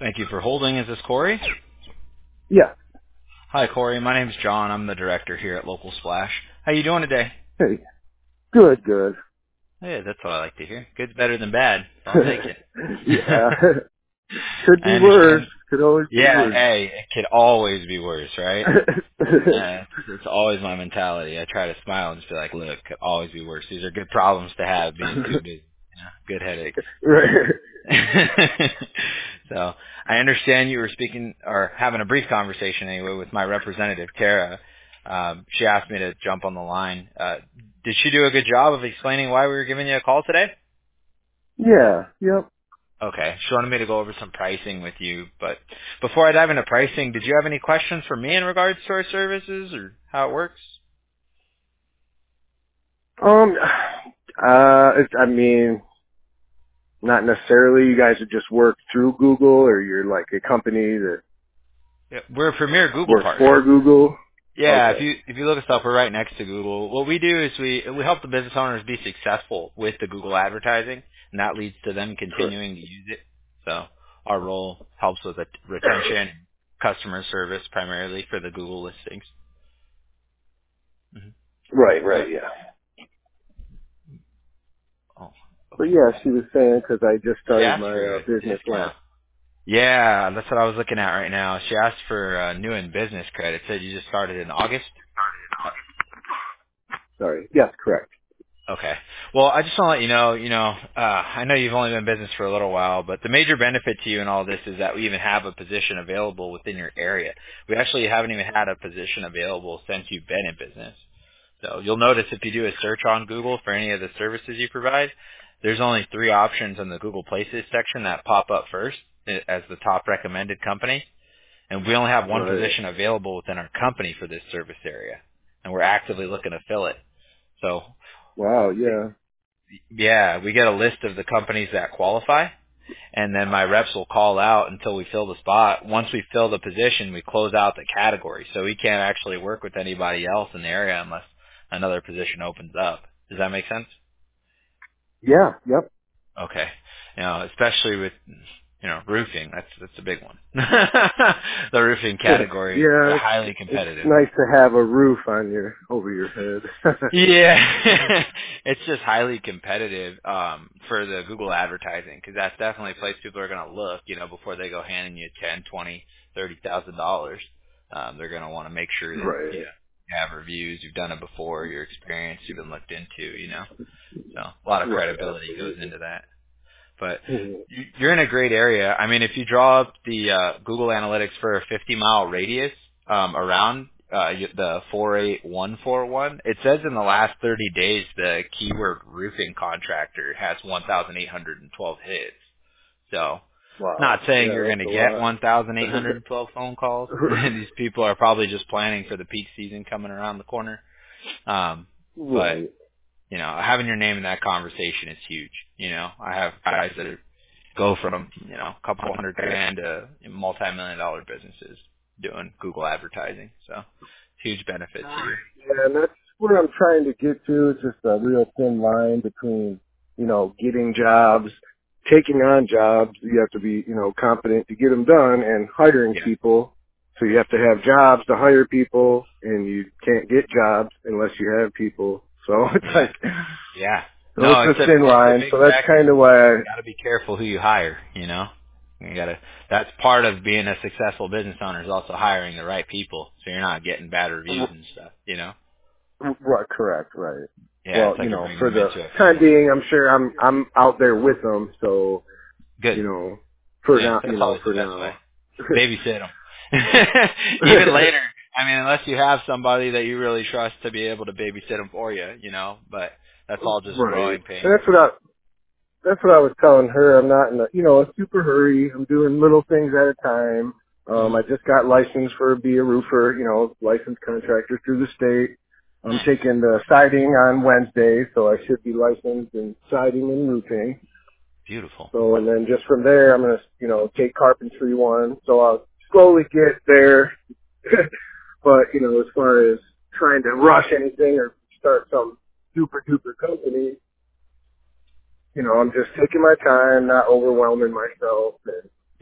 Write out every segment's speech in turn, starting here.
Thank you for holding. Is this Corey? Yeah. Hi, Corey. My name's John. I'm the director here at Local Splash. How you doing today? Hey. Good, good. Hey, that's what I like to hear. Good's better than bad. I'll take it. Yeah. Could I be worse. understand. Could always be Yeah, worse. hey, it could always be worse, right? It's always my mentality. I try to smile and just be like, look, it could always be worse. These are good problems to have, being too busy. Good headaches. Right. So I understand you were speaking or having a brief conversation anyway with my representative, Tara. She asked me to jump on the line. Did she do a good job of explaining why we were giving you a call today? Yeah. Yep. Okay. She wanted me to go over some pricing with you, but before I dive into pricing, did you have any questions for me in regards to our services or how it works? Um. I mean, not necessarily. You guys would just work through Google, or you're like a company that Yeah, we're a premier Google works partner. for Google. Yeah, Okay. if you look us up, we're right next to Google. What we do is we help the business owners be successful with the Google advertising, and that leads to them Correct. continuing to use it. So our role helps with retention, customer service, primarily for the Google listings. hmm Right. Uh, Right. Yeah. oh, But okay. yeah, she was saying because I just She started asked my for a business discount. last. Yeah, that's what I was looking at right now. She asked for new in business credit. Said you just started in August. Sorry. Yes. Correct. Okay. Well, I just want to let I know you've only been in business for a little while, but the major benefit to you in all this is that we even have a position available within your area. We actually haven't even had a position available since you've been in business. So you'll notice if you do a search on Google for any of the services you provide, there's only 3 options in the Google Places section that pop up first as the top recommended company. And we only have one Right. position available within our company for this service area. And we're actively looking to fill it. So Wow. Yeah. yeah, we get a list of the companies that qualify, and then my reps will call out until we fill the spot. Once we fill the position, we close out the category, so we can't actually work with anybody else in the area unless another position opens up. Does that make sense? Yeah. Yep. Okay. Especially with roofing, that's a big one. The roofing category is Yeah, highly it's competitive. nice to have a roof on over your head. Yeah, it's just highly competitive for the Google advertising because that's definitely a place people are going to look, before they go handing you $10, $20, $30,000. They're going to want to make sure that Right. you have reviews, you've done it before, you're experienced, you've been looked into, So a lot of Right, credibility goes absolutely. into that. But Mhm. you're in a great area. I mean, if you draw up the Google Analytics for a 50-mile radius around the 48141, it says in the last 30 days the keyword roofing contractor has 1,812 hits. So, Wow. not saying Yeah, you're going that's to a get lot. 1,812 phone calls. These people are probably just planning for the peak season coming around the corner. But Right. having your name in that conversation is huge. I have guys that go from, a couple $100,000 to multi-million dollar businesses doing Google advertising. So huge benefit to you. Yeah, and that's where I'm trying to get to. It's just a real thin line between, getting jobs, taking on jobs. You have to be, competent to get them done, and hiring Yeah. people. So you have to have jobs to hire people, and you can't get jobs unless you have people. So it's Yeah. like, Yeah. so No, it's a thin it's a line. big So that's factor. kind of why You got to be careful who you hire. That's part of being a successful business owner is also hiring the right people so you're not getting bad reviews and stuff. Right, correct, right. Yeah, Well, it's like you're bringing for them the into a time family. being, I'm sure I'm out there with them. So, Good. for Yeah, now, that's always the for best way. now. Babysit them. Even later, I mean, unless you have somebody that you really trust to be able to babysit them for you. But that's all just Right. growing And pains. that's what I was telling her. I'm not in a super hurry. I'm doing little things at a time. hmm I just got licensed for be a roofer, licensed contractor through the state. I'm Nice. taking the siding on Wednesday, so I should be licensed in siding and roofing. Beautiful. So, and then just from there, I'm going to, take carpentry one. So I'll slowly get there. But, as far as trying to rush anything or start some super duper company, I'm just taking my time, not overwhelming myself. And,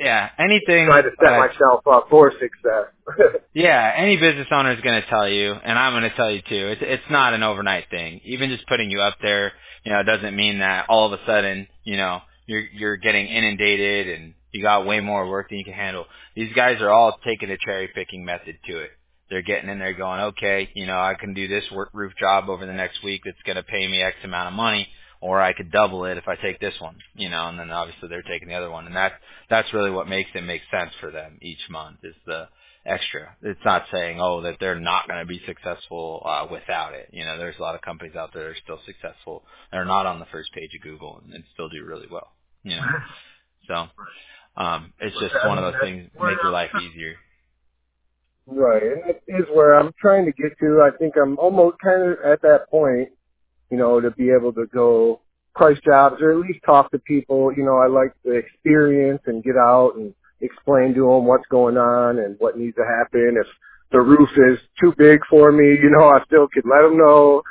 Yeah, anything. Try to set myself up for success. Yeah, any business owner is going to tell you, and I'm going to tell you too. It's not an overnight thing. Even just putting you up there, doesn't mean that all of a sudden, you're getting inundated and you got way more work than you can handle. These guys are all taking a cherry picking method to it. They're getting in there going, okay, I can do this roof job over the next week that's going to pay me X amount of money, or I could double it if I take this one, and then obviously they're taking the other one, and that's really what makes it make sense for them each month is the extra. It's not saying, that they're not going to be successful without it. There's a lot of companies out there that are still successful. They're not on the first page of Google and still do really well. So it's just one of those things that make your life easier. Right, and that is where I'm trying to get to. I think I'm almost kind of at that point, to be able to go price jobs or at least talk to people. I like the experience and get out and explain to them what's going on and what needs to happen. If the roof is too big for me, I still could let them know,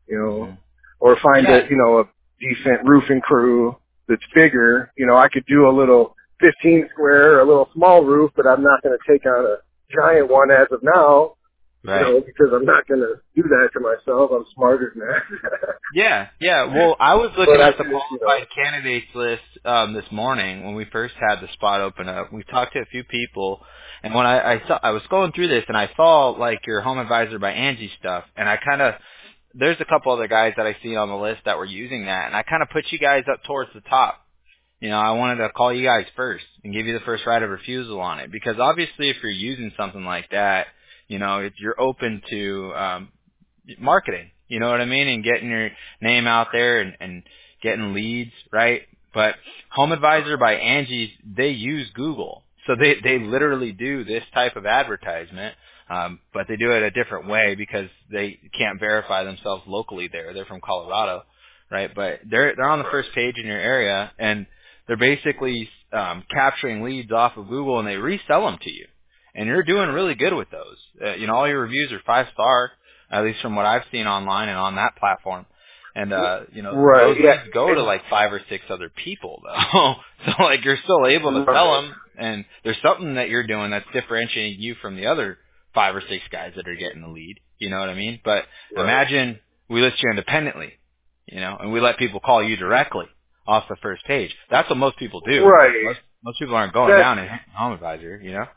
or find a decent roofing crew that's bigger. I could do a little 15 square, a little small roof, but I'm not going to take on a giant one as of now. Right. Because I'm not going to do that to myself. I'm smarter than that. Yeah. Well, I was looking at the qualified candidates list this morning when we first had the spot open up. We talked to a few people, and when I was going through this, and I saw like your Home Advisor by Angie stuff, and there's a couple other guys that I see on the list that were using that, and I kind of put you guys up towards the top. I wanted to call you guys first and give you the first right of refusal on it, because obviously if you're using something like that, you're open to marketing, you know what I mean, and getting your name out there and getting leads, right? But Home Advisor by Angie, they use Google. So they literally do this type of advertisement, but they do it a different way because they can't verify themselves locally there. They're from Colorado, right? But they're on the first page in your area, and they're basically capturing leads off of Google, and they resell them to you. And you're doing really good with those. All your reviews are 5-star, at least from what I've seen online and on that platform. And, those leads go to like 5 or 6 other people, though. So, like, you're still able to sell them, and there's something that you're doing that's differentiating you from the other 5 or 6 guys that are getting the lead. You know what I mean? But imagine we list you independently, and we let people call you directly off the first page. That's what most people do. Right. Most people aren't going down in Home Advisor,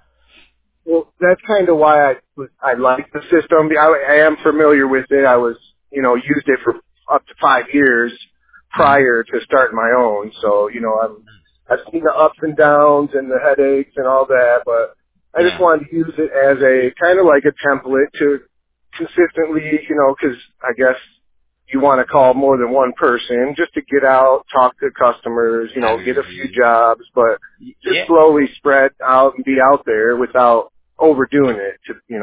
Well, that's kind of why I like the system. I am familiar with it. I was, used it for up to 5 years prior to starting my own. So, I've seen the ups and downs and the headaches and all that, but I just wanted to use it as a kind of like a template to consistently, because I guess you want to call more than one person just to get out, talk to customers, get a few jobs, but just slowly spread out and be out there without overdoing it,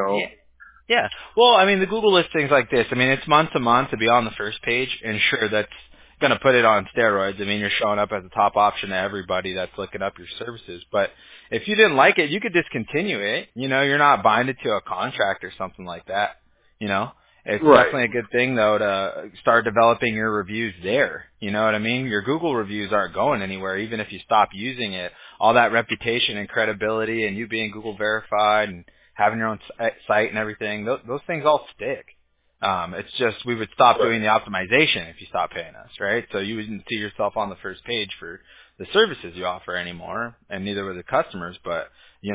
Yeah. Well, I mean, the Google listings like this, I mean, it's month to month to be on the first page, and sure, that's going to put it on steroids. I mean, you're showing up as a top option to everybody that's looking up your services. But if you didn't like it, you could discontinue it. You're not binded to a contract or something like that. It's definitely a good thing, though, to start developing your reviews there. You know what I mean? Your Google reviews aren't going anywhere, even if you stop using it. All that reputation and credibility and you being Google verified and having your own site and everything, those things all stick. It's just we would stop doing the optimization if you stop paying us, right? So you wouldn't see yourself on the first page for the services you offer anymore, and neither would the customers. But,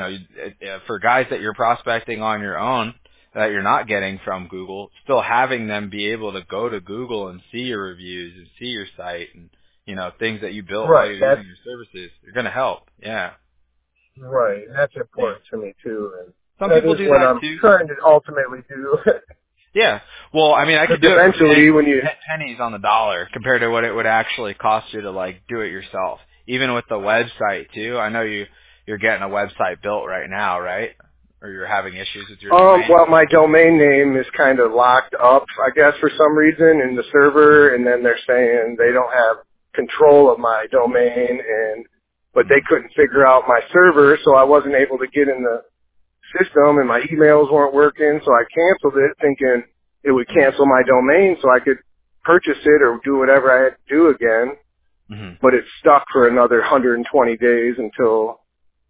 for guys that you're prospecting on your own, that you're not getting from Google, still having them be able to go to Google and see your reviews and see your site and, things that you built while you're using your services, they're going to help. Yeah. Right. That's important to me, too. And some people do that, too. I'm trying to ultimately do. Yeah. Well, I mean, I could do eventually it when you pennies on the dollar compared to what it would actually cost you to, like, do it yourself. Even with the website, too. I know you're getting a website built right now, right? Or you're having issues with your domain? Well, my domain name is kind of locked up, I guess, for some reason in the server, and then they're saying they don't have control of my domain, but they couldn't figure out my server, so I wasn't able to get in the system, and my emails weren't working, so I canceled it thinking it would cancel my domain so I could purchase it or do whatever I had to do again. But it's stuck for another 120 days until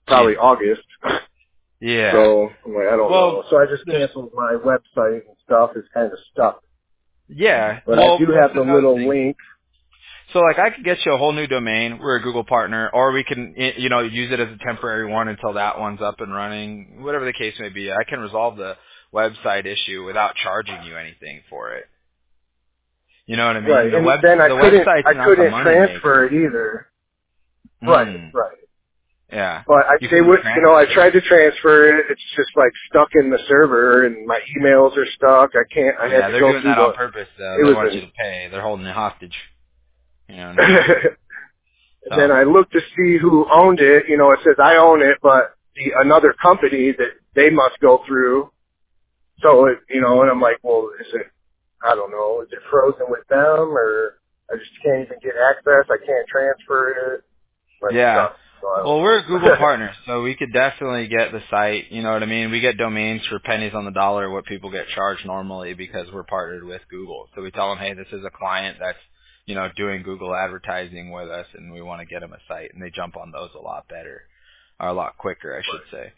probably Jesus. August. Yeah. So I'm like, I don't know. Well, So I just canceled my website and stuff. It's kind of stuck. yeah. But I Well, do that's have the another little thing. link. So like I could get you a whole new domain. We're a Google partner, or we can use it as a temporary one until that one's up and running. Whatever the case may be, I can resolve the website issue without charging you anything for it. You know what I mean? Right. The And then I website's not the couldn't money transfer maker. it either. Right, Mm. right. Yeah. But You they couldn't would, I transfer tried it. to transfer it. It's just like stuck in the server, and my emails are stuck. I had Yeah, to they're go doing through that on purpose though. it They was want you an, to pay. They're holding you hostage. You know what I mean? and So then I looked to see who owned it. It says I own it, but another company that they must go through. So, and I'm like, well, I don't know, is it frozen with them, or I just can't even get access? I can't transfer it. But it's yeah. stuck, so I don't Well, we're a Google know. partner, so we could definitely get the site. You know what I mean? We get domains for pennies on the dollar, what people get charged normally because we're partnered with Google. So we tell them, hey, this is a client that's, doing Google advertising with us, and we want to get them a site, and they jump on those a lot better, or a lot quicker, I should say.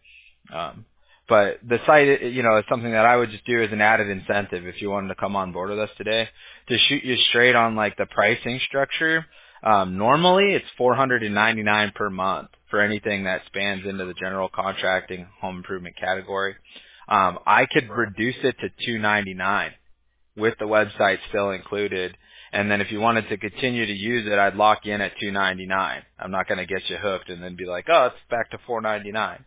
But the site, is something that I would just do as an added incentive if you wanted to come on board with us today to shoot you straight on like the pricing structure. Normally it's $499 per month for anything that spans into the general contracting home improvement category. I could reduce it to $299 with the website still included. And then if you wanted to continue to use it, I'd lock you in at $299. I'm not going to get you hooked and then be like, oh, it's back to $499,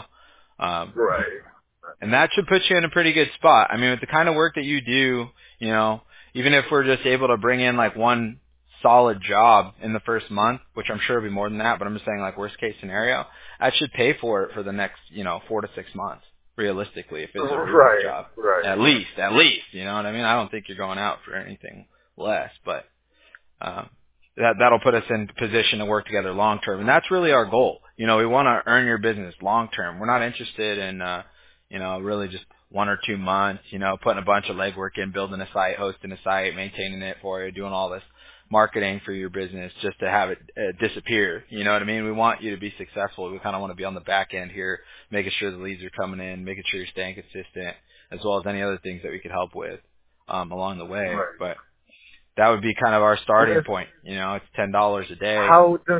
Right. and that should put you in a pretty good spot. I mean, with the kind of work that you do, even if we're just able to bring in like one solid job in the first month, which I'm sure will be more than that, but I'm just saying like worst case scenario, that should pay for it for the next, 4 to 6 months, realistically, if it's a roofing Right, job. right. At least, you know what I mean? I don't think you're going out for anything less, but um, that'll put us in position to work together long term, and that's really our goal. We want to earn your business long term. We're not interested in, really just 1 or 2 months. Putting a bunch of legwork in, building a site, hosting a site, maintaining it for you, doing all this marketing for your business just to have it disappear. You know what I mean? We want you to be successful. We kind of want to be on the back end here, making sure the leads are coming in, making sure you're staying consistent, as well as any other things that we could help with along the way. Right. But that would be kind of our And starting point. It's $10 a day. how does,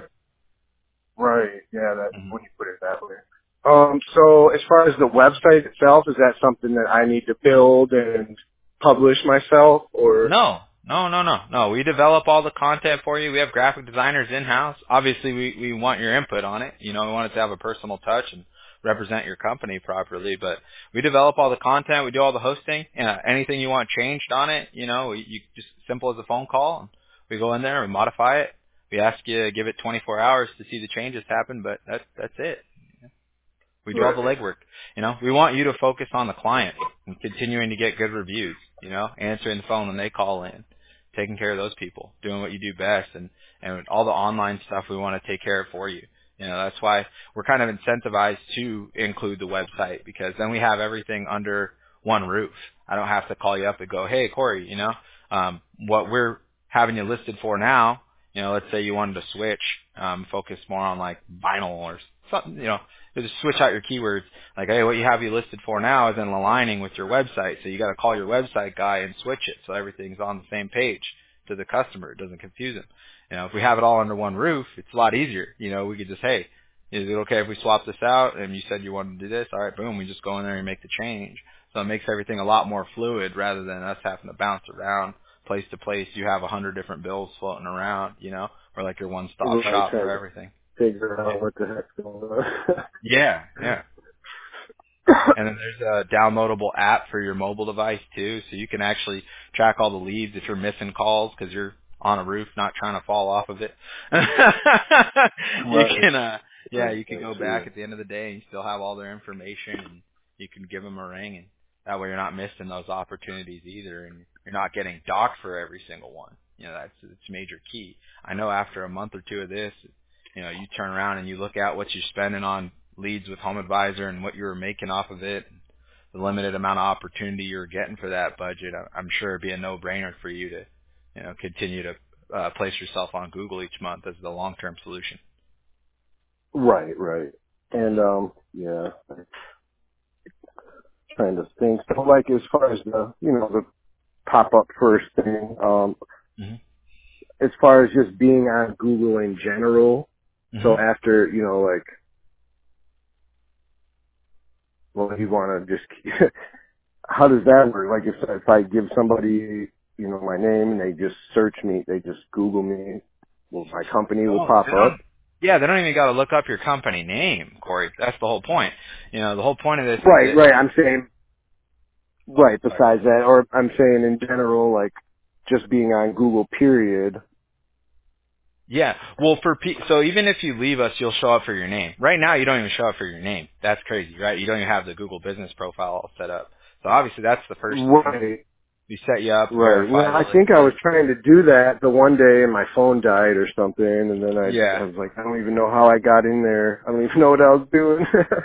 right, yeah, that, Mhm. when you put it that way. So as far as the website itself, is that something that I need to build and publish myself, or? No. We develop all the content for you. We have graphic designers in-house. Obviously, we want your input on it. We want it to have a personal touch and represent your company properly. But we develop all the content. We do all the hosting. Anything you want changed on it, you just simple as a phone call. And we go in there and modify it. We ask you, give it 24 hours to see the changes happen, but that's it. We do all the Right. legwork. We want you to focus on the client and continuing to get good reviews, answering the phone when they call in, taking care of those people, doing what you do best, and all the online stuff we want to take care of for you. That's why we're kind of incentivized to include the website, because then we have everything under one roof. I don't have to call you up and go, hey, Corey, what we're having you listed for now, let's say you wanted to switch, focus more on like vinyl or something, just switch out your keywords. Like, hey, what you have you listed for now isn't aligning with your website, so you got to call your website guy and switch it so everything's on the same page to the customer. It doesn't confuse them. If we have it all under one roof, it's a lot easier. We could just, hey, is it okay if we swap this out? And you said you wanted to do this. All right, boom, we just go in there and make the change. So it makes everything a lot more fluid rather than us having to bounce around place to place. You have 100 different bills floating around, or like your one-stop Right, shop trying for to everything. figure Yeah. out what the heck's going on. Yeah. And then there's a downloadable app for your mobile device too, so you can actually track all the leads if you're missing calls because you're on a roof not trying to fall off of it. You Right. can, you can I go see. back at the end of the day and you still have all their information, and you can give them a ring, and that way you're not missing those opportunities either, and you're not getting docked for every single one. It's major key. I know after a month or two of this, you turn around and you look at what you're spending on leads with Home Advisor and what you were making off of it, the limited amount of opportunity you were getting for that budget. I'm sure it'd be a no-brainer for you to, continue to place yourself on Google each month as the long-term solution. Right, right. And yeah, I'm trying to think. So like as far as the pop up first thing, Hmm. as far as just being on Google in general. Hmm. So after, like, well, you want to just, how does that work? Like if I give somebody, my name and they just search me, they just Google me, well, my company will Oh, pop they up. don't. Yeah, they don't even got to look up your company name, Corey. That's the whole point. The whole point of this is Right, that. right. I'm saying, Oh, right, sorry. besides that, or I'm saying in general, like just being on Google period. Yeah. Well, so even if you leave us, you'll show up for your name. Right now, you don't even show up for your name. That's crazy, right? You don't even have the Google Business profile all set up. So obviously, that's the first thing. Right. We set you up, Right. verify Now, the I think I was listing. trying to do that the one day and my phone died or something, and then I Yeah. was like, I don't even know how I got in there. I don't even know what I was doing.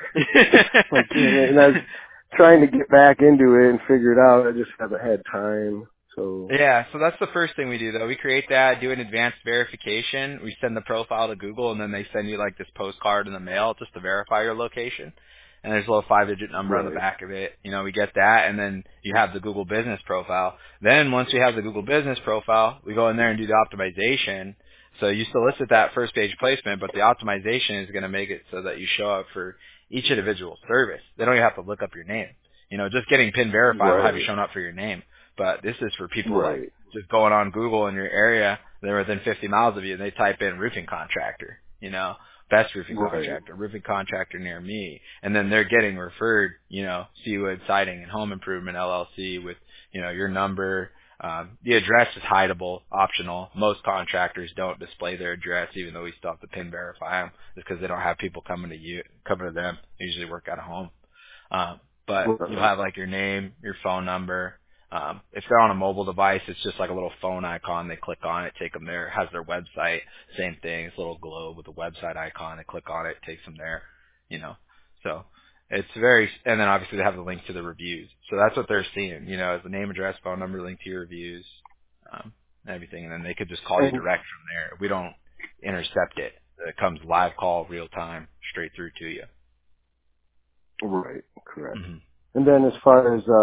Like, and I was trying to get back into it and figure it out. I just haven't had time. So, Yeah, so that's the first thing we do though. We create that, do an advanced verification. We send the profile to Google and then they send you like this postcard in the mail just to verify your location. And there's a little 5-digit number on the right, back of it. We get that and then you have the Google Business profile. Then once we have the Google Business profile, we go in there and do the optimization. So you solicit that first page placement, but the optimization is going to make it so that you show up for each individual service. They don't even have to look up your name. Just getting pin verify will have you right, showing up for your name. But this is for people like right, just going on Google in your area. They're within 50 miles of you, and they type in roofing contractor. Best roofing right, contractor, roofing contractor near me, and then they're getting referred. Seawood Siding and Home Improvement LLC with your number. The address is hideable, optional. Most contractors don't display their address, even though we still have to pin verify them, just because they don't have people coming to them. They usually work at home. But you'll right, have like your name, your phone number. If they're on a mobile device, it's just like a little phone icon. They click on it, take them there. It has their website. Same thing. It's a little globe with a website icon. They click on it, takes them there. So it's and then obviously they have the link to the reviews. So that's what they're seeing. As the name, address, phone number, link to your reviews, and everything. And then they could just call you and direct from there. We don't intercept it. It comes live call, real time, straight through to you. right, correct. Hmm. And then as far as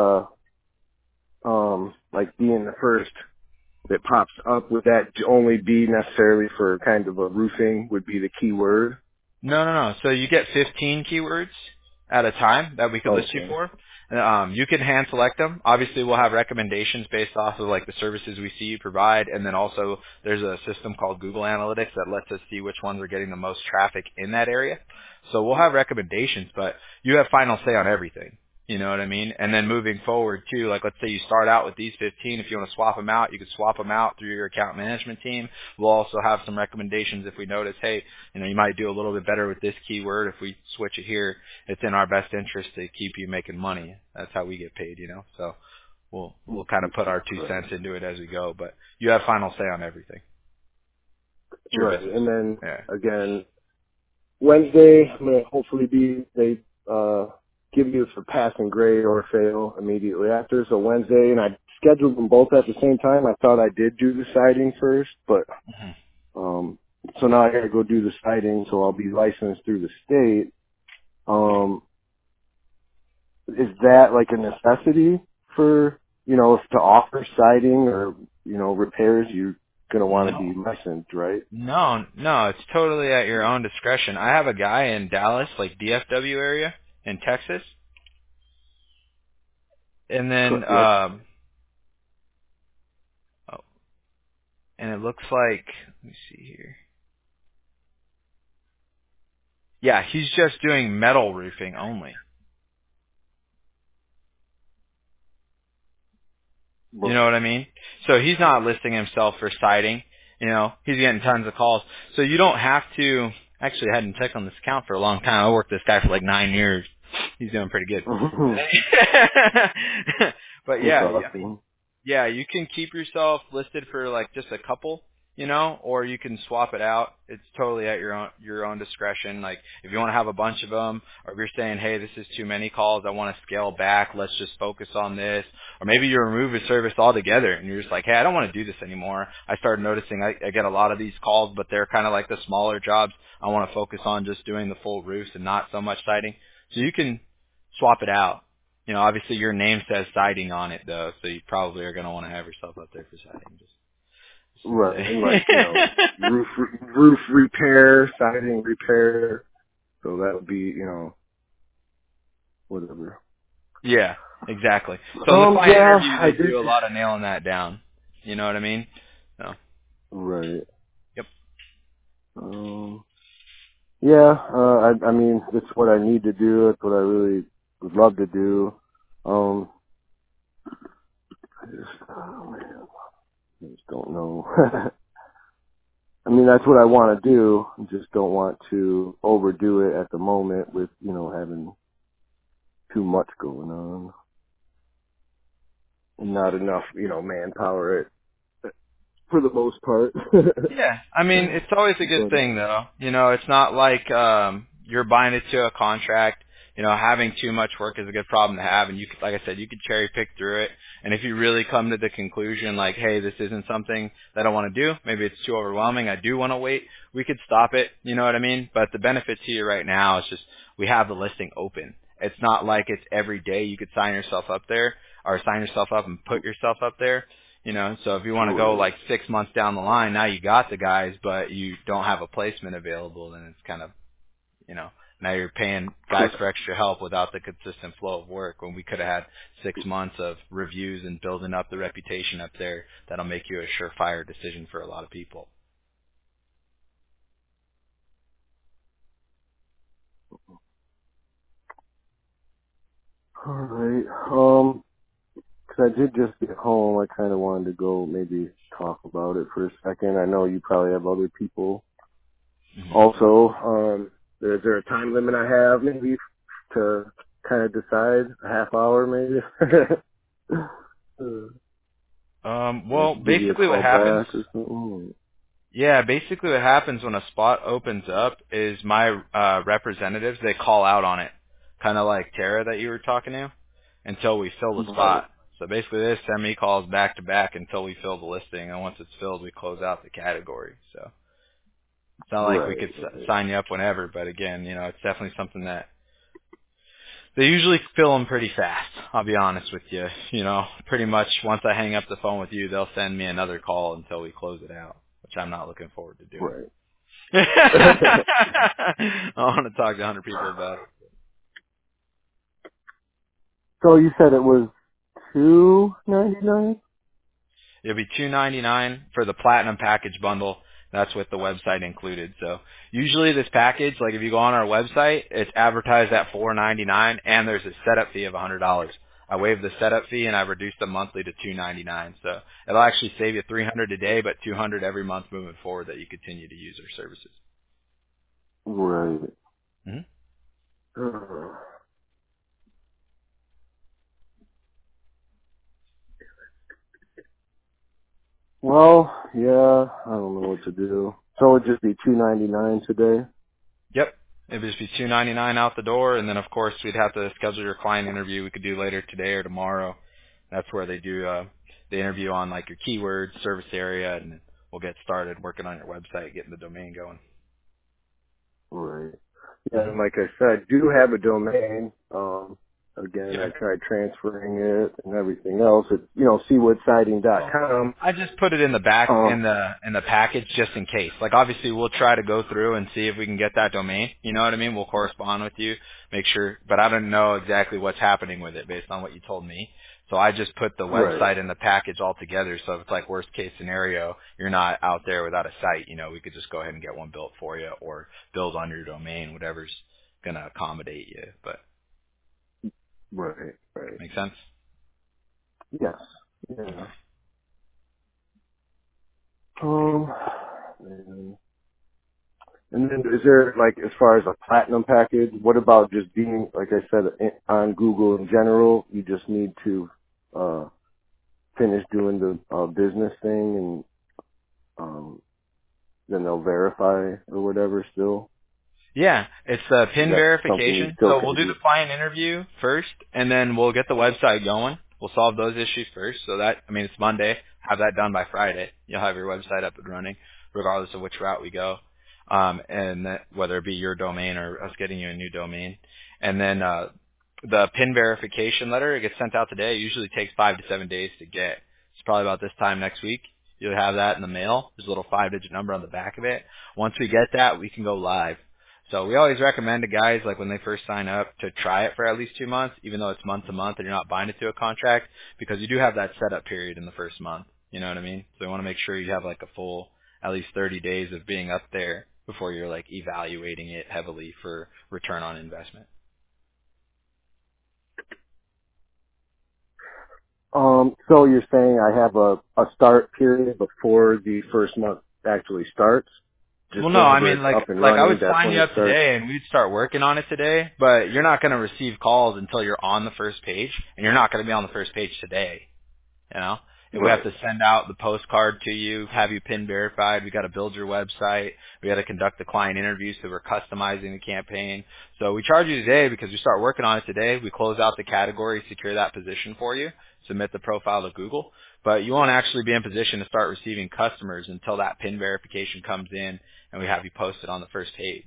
like being the first that pops up, would that only be necessarily for kind of a roofing? Would be the key word? No, no, no. So you get 15 keywords at a time that we could list you Okay. for. You can hand select them. Obviously, we'll have recommendations based off of like the services we see you provide, and then also there's a system called Google Analytics that lets us see which ones are getting the most traffic in that area. So we'll have recommendations, but you have final say on everything. You know what I mean? And then moving forward too, like let's say you start out with these 15. If you want to swap them out, you could swap them out through your account management team. We'll also have some recommendations if we notice, hey, you might do a little bit better with this keyword. If we switch it here, it's in our best interest to keep you making money. That's how we get paid. So we'll kind of put our two Right. cents into it as we go, but you have final say on everything. It's your Right. business. And then Yeah. again, Wednesday, I'm gonna hopefully they give you for pass and grade or fail immediately after. So Wednesday, and I scheduled them both at the same time. I thought I did do the siding first, but Mhm. so now I gotta go do the siding. So I'll be licensed through the state. Is that like a necessity for if to offer siding or repairs? You're gonna want to No. be licensed, right? No, no, it's totally at your own discretion. I have a guy in Dallas, like DFW area in Texas, and then Yep. oh, and it looks like let me see here. Yeah, he's just doing metal roofing only. You know what I mean? So he's not listing himself for siding. He's getting tons of calls. So you don't have to. Actually, I hadn't checked on this account for a long time. I worked this guy for like 9 years. He's doing pretty good. But That's yeah, awesome. yeah, you can keep yourself listed for like just a couple. or you can swap it out. It's totally at your own discretion. Like if you want to have a bunch of them, or if you're saying, hey, this is too many calls, I want to scale back, let's just focus on this. Or maybe you remove a service altogether and you're just like, hey, I don't want to do this anymore. I started noticing I get a lot of these calls, but they're kind of like the smaller jobs. I want to focus on just doing the full roofs and not so much siding. So you can swap it out. Obviously your name says siding on it though, so you probably are going to want to have yourself up there for siding. Right, and like, roof repair, siding repair, so that would be, whatever. Yeah, exactly. So in the client Yeah, interview, I they did. do a lot of nailing that down. You know what I mean? So, Right. yep. Yeah, I mean, it's what I need to do. It's what I really would love to do. I just don't know. I mean, that's what I want to do. I just don't want to overdo it at the moment with, having too much going on and not enough, manpower for the most part. Yeah, I mean, it's always a good But, thing though. It's not like you're buying it to a contract. Having too much work is a good problem to have, and like I said, you could cherry pick through it. And if you really come to the conclusion like, hey, this isn't something that I want to do, maybe it's too overwhelming, I do want to wait, we could stop it. You know what I mean? But the benefit to you right now is just we have the listing open. It's not like it's every day you could sign yourself up there or sign yourself up and put yourself up there. So if you want to go right. like 6 months down the line, now you got the guys, but you don't have a placement available, then it's kind of, now you're paying guys for extra help without the consistent flow of work when we could have had 6 months of reviews and building up the reputation up there. That'll make you a surefire decision for a lot of people. All right. 'Cause I did just get home. I kind of wanted to go maybe talk about it for a second. I know you probably have other people. Mm-hmm. Also, is there a time limit I have maybe to kind of decide? A half hour maybe? Well, Like give you a basically what call happens back or something? Yeah, basically what happens when a spot opens up is my representatives, they call out on it, kind of like Tara that you were talking to, until we fill the Right. spot. So basically they send me calls back to back until we fill the listing, and once it's filled, we close out the category. So it's not like we Right. could Right. sign you up whenever, but again, it's definitely something that they usually fill them pretty fast. I'll be honest with you. Pretty much once I hang up the phone with you, they'll send me another call until we close it out, which I'm not looking forward to doing. Right. I want to talk to 100 people about it. So you said it was $2.99? It'll be $299 for the platinum package bundle. That's with the website included. So usually this package, like if you go on our website, it's advertised at $499, and there's a setup fee of $100. I waived the setup fee and I reduced the monthly to $299. So it'll actually save you $300 a day, but $200 every month moving forward that you continue to use our services. Right. Mm-hmm. Well, yeah, I don't know what to do. So it'd just be $2.99 today? Yep. It would just be $299 out the door, and then of course we'd have to schedule your client interview. We could do later today or tomorrow. That's where they do the interview on like your keywords, service area, and we'll get started working on your website, getting the domain going. Right. Yeah, Mm-hmm. and like I said, I do have a domain. Again, Yeah. I tried transferring it and everything else. It's, seawoodsiding.com. I just put it in the back in the package just in case. Like obviously we'll try to go through and see if we can get that domain. You know what I mean? We'll correspond with you, make sure, but I don't know exactly what's happening with it based on what you told me. So I just put the Right. website in the package all together. So if it's like worst case scenario, you're not out there without a site, we could just go ahead and get one built for you or build on your domain, whatever's going to accommodate you. But Right. Right. make sense? Yes. Yeah. Um, and then is there, like, as far as a platinum package, what about just being, like I said, on Google in general, you just need to, finish doing the, business thing and, then they'll verify or whatever still. Yeah, it's the PIN Is that something you verification. still So we'll can do do? the client interview first, and then we'll get the website going. We'll solve those issues first. So that, I mean, it's Monday. Have that done by Friday. You'll have your website up and running, regardless of which route we go, and that, whether it be your domain or us getting you a new domain. And then the PIN verification letter, it gets sent out today. It usually takes 5 to 7 days to get. It's probably about this time next week. You'll have that in the mail. There's a little 5-digit number on the back of it. Once we get that, we can go live. So we always recommend to guys, like when they first sign up, to try it for at least 2 months, even though it's month to month and you're not binding to a contract, because you do have that setup period in the first month. You know what I mean? So we want to make sure you have like a full, at least 30 days of being up there before you're like evaluating it heavily for return on investment. So you're saying I have a start period before the first month actually starts? Just Well, no, I whenever mean, it's like up and I running, would that's sign when you it up starts? today, and we'd start working on it today. But you're not going to receive calls until you're on the first page, and you're not going to be on the first page today. You know, if we have Right. to send out the postcard to you, have you PIN verified, we got to build your website, we got to conduct the client interviews, so we're customizing the campaign. So we charge you today because we start working on it today. We close out the category, secure that position for you, submit the profile to Google. But you won't actually be in position to start receiving customers until that PIN verification comes in and we have you posted on the first page.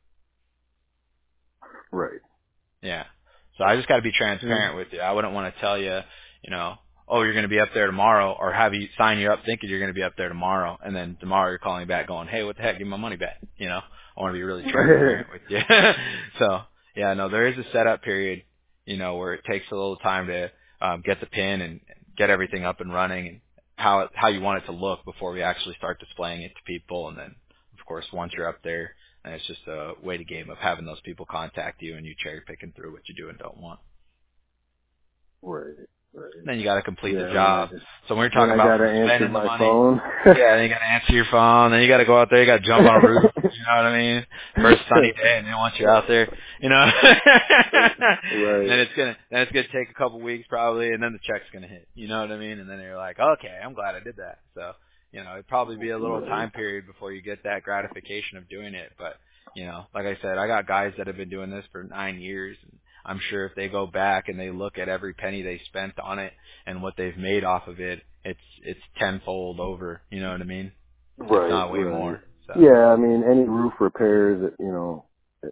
Right. Yeah. So I just got to be Mm. transparent with you. I wouldn't want to tell you, you know, oh, you're going to be up there tomorrow, or have you sign you up thinking you're going to be up there tomorrow, and then tomorrow you're calling back going, hey, what the heck, give me my money back. You know, I want to be really transparent with you. So yeah, no, there is a setup period, you know, where it takes a little time to get the pin and get everything up and running and how you want it to look before we actually start displaying it to people, and then of course once you're up there. And it's just a way to game of having those people contact you and you cherry picking through what you do and don't want. Right. Right. Then you got to complete the Yeah, job. So when we're then talking I about gotta from answer spending the my money, phone. yeah, then you got to answer your phone. Then you got to go out there. You got to jump on a roof. You know what I mean? First sunny day, and then once you're out there, you know, Right. then it's gonna take a couple weeks probably, and then the check's gonna hit. You know what I mean? And then you're like, okay, I'm glad I did that. So you know, it'd probably be a little Right. time period before you get that gratification of doing it. But you know, like I said, I got guys that have been doing this for 9 years, and I'm sure if they go back and they look at every penny they spent on it and what they've made off of it, it's tenfold over. You know what I mean? If Right. not way Right. more. So Yeah, I mean, any roof repairs, you know,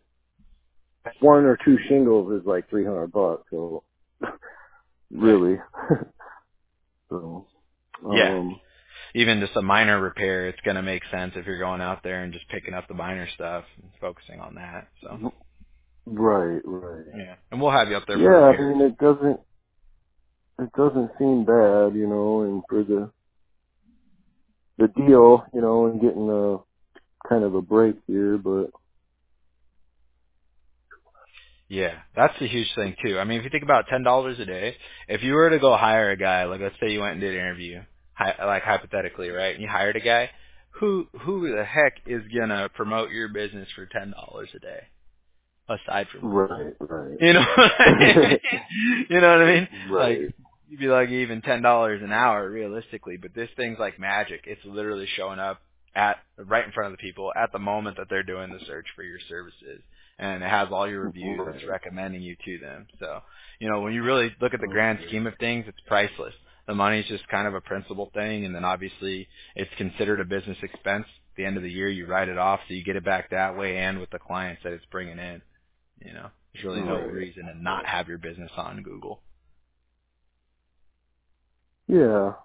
1 or 2 shingles is like $300. So right. really, so Yeah. Even just a minor repair, it's gonna make sense if you're going out there and just picking up the minor stuff and focusing on that. So right. Right. yeah, and we'll have you up there for Yeah, I repairs. mean, it doesn't seem bad, you know, and for the deal, you know, and getting a kind of a break here, but Yeah, that's the huge thing too. I mean, if you think about $10 a day, if you were to go hire a guy, like let's say you went and did an interview, like hypothetically, right? And you hired a guy, who the heck is gonna promote your business for $10 a day aside from Google? right, right. You know, you know what I mean? Like Right. you'd be like even $10 an hour realistically, but this thing's like magic. It's literally showing up at right in front of the people at the moment that they're doing the search for your services, and it has all your reviews. It's Right. recommending you to them. So, you know, when you really look at the grand Okay. scheme of things, it's priceless. The money's just kind of a principal thing, and then obviously it's considered a business expense. At the end of the year, you write it off, so you get it back that way, and with the clients that it's bringing in. You know, there's really no Right. reason to not have your business on Google. Yeah.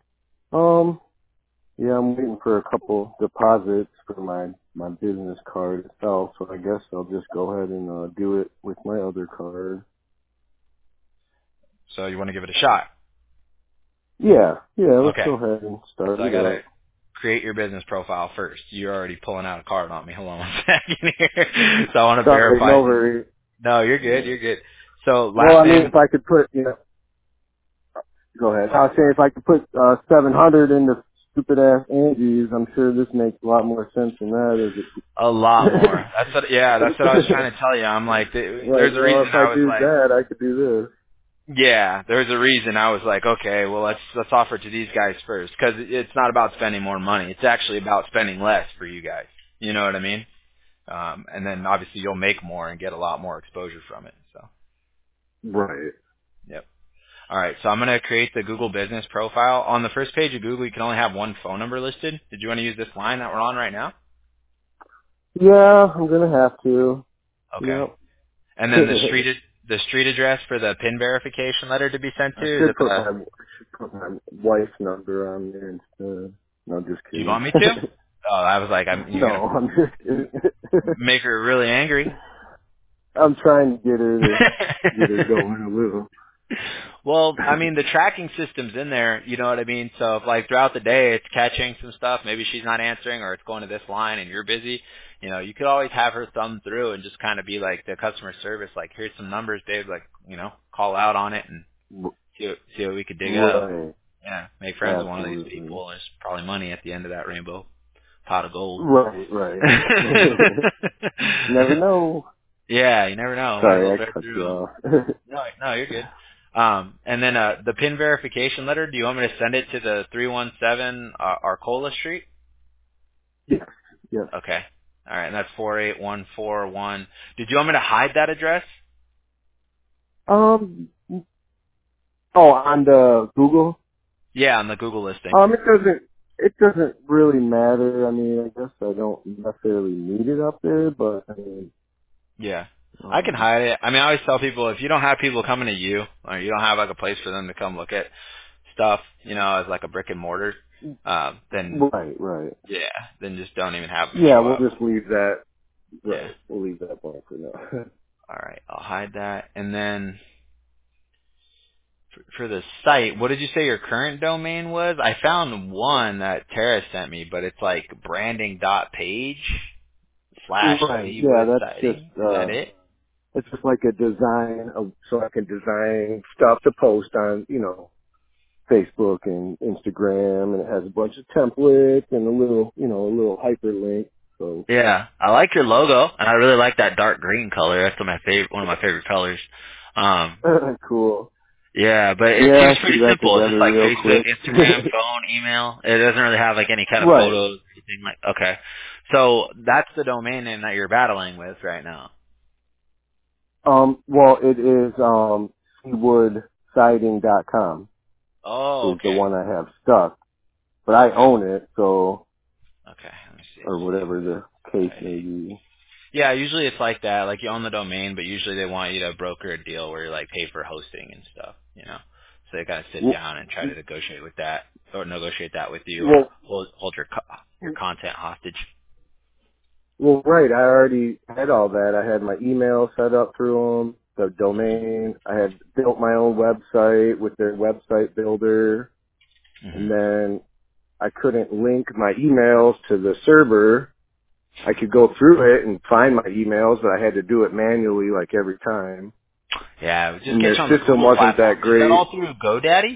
Yeah, I'm waiting for a couple deposits for my business card itself, so I guess I'll just go ahead and do it with my other card. So you want to give it a shot. Yeah, let's Okay. go ahead and start So I it got to up. create your business profile first. You're already pulling out a card on me. Hold on one second here. So I want to Sorry, verify. no hurry. No, you're good. You're good. So Well, last I mean, name. if I could put, go ahead. I was saying if I could put 700 into stupid ass Angie's, I'm sure this makes a lot more sense than that. Is A lot more. That's what. Yeah, that's what I was it? trying to tell you. I'm like, Like, there's a well, reason if I I was do like, that, I could do this. Yeah, there's a reason I was like, okay, well let's offer it to these guys first, because it's not about spending more money. It's actually about spending less for you guys. You know what I mean? And then obviously you'll make more and get a lot more exposure from it. So, Right. yep. All right, so I'm gonna create the Google Business profile. On the first page of Google, you can only have one phone number listed. Did you want to use this line that we're on right now? Yeah, I'm gonna have to. Okay. Yep. And then the street address for the PIN verification letter to be sent I to is should it put the? my wife's number on there instead. No, just Do you kidding. want me to? Oh, I was like, you're gonna No, I'm just kidding. make her really angry. I'm trying to get her going a little. Well, I mean, the tracking system's in there, you know what I mean? So if like throughout the day it's catching some stuff, maybe she's not answering or it's going to this line and you're busy, you could always have her thumb through and just kind of be like the customer service, like, here's some numbers, babe, like, call out on it and see what we could dig up. Right. Yeah, make friends with one of these Absolutely. people. There's probably money at the end of that rainbow pot of gold. Right. Never know. Yeah, you never know. Might as well Sorry, I thread cut you through 'em. off. No, you're good. And then the PIN verification letter, do you want me to send it to the 317 Arcola Street? Yes. Yes. Okay. All right, and that's 48141. Did you want me to hide that address? Um. Oh, on the Google. Yeah, on the Google listing. It doesn't really matter. I mean, I guess I don't necessarily need it up there, but I mean, Yeah. I can um, hide it. I mean, I always tell people, if you don't have people coming to you, or you don't have like a place for them to come look at stuff, as like a brick and mortar, then right. yeah, then just don't even have them Yeah, show we'll up. just leave that. Yeah. Right, we'll leave that blank for now. All right, I'll hide that. And then for the site, what did you say your current domain was? I found one that Tara sent me, but it's like Right. Yeah, branding.page/Seawood that's just Siding. Is that it? it's just like a design of, so I can design stuff to post on, Facebook and Instagram, and it has a bunch of templates and a little hyperlink. So Yeah, I like your logo, and I really like that dark green color. That's one of my favorite colors. Um, cool. yeah, but it Yeah, seems I pretty threw that simple. It's just together like real Facebook, quick. Instagram, phone, email. It doesn't really have like any kind of Right. photos, anything like. Okay, so that's the domain name that you're battling with right now. Well, it is seawoodsiding.com Oh, is the okay. one I have stuck, but I Okay. own it, so Okay. Let me see. or whatever Seawood the case may Siding. be. Yeah, usually it's like that. Like you own the domain, but usually they want you to broker a deal where you like pay for hosting and stuff. So they gotta sit Well, down and try to negotiate with that, or negotiate that with you, or well, hold your content hostage. right. I already had all that. I had my email set up through them, the domain. I had built my own website with their website builder, Hmm. and then I couldn't link my emails to the server. I could go through it and find my emails, but I had to do it manually like every time. Yeah, just And get their you on the system Google wasn't that platform. Is that great. all through GoDaddy?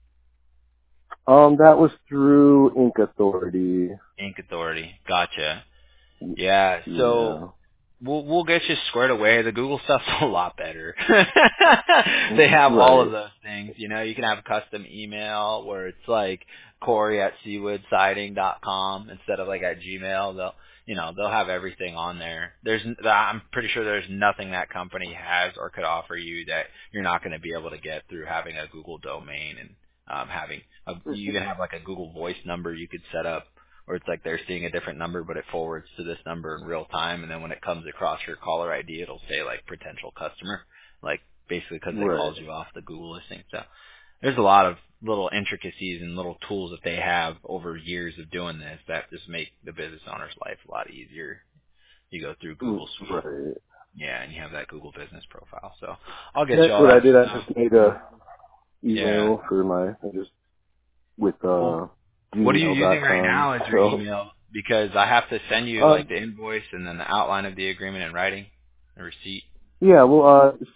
That was through Ink Authority. Ink Authority. Gotcha. Yeah. So Yeah. we'll get you squared away. The Google stuff's a lot better. They have all of Right. those things. You can have a custom email where it's like Corey@SeawoodSiding.com instead of like at Gmail. They'll have everything on there. I'm pretty sure there's nothing that company has or could offer you that you're not going to be able to get through having a Google domain and you even have like a Google Voice number you could set up, or it's like they're seeing a different number, but it forwards to this number in real time, and then when it comes across your caller ID, it'll say like potential customer, like basically because they Right. called you off the Google listing. So there's a lot of little intricacies and little tools that they have over years of doing this that just make the business owner's life a lot easier. You go through Google Suite, Right. yeah, and you have that Google Business profile. So I'll get you That's all what I that did. I stuff. just made a Yeah. email for with Well, what are you using right gmail.com. now as your So, email? Because I have to send you like um, the invoice and then the outline of the agreement in writing, the receipt. yeah, well,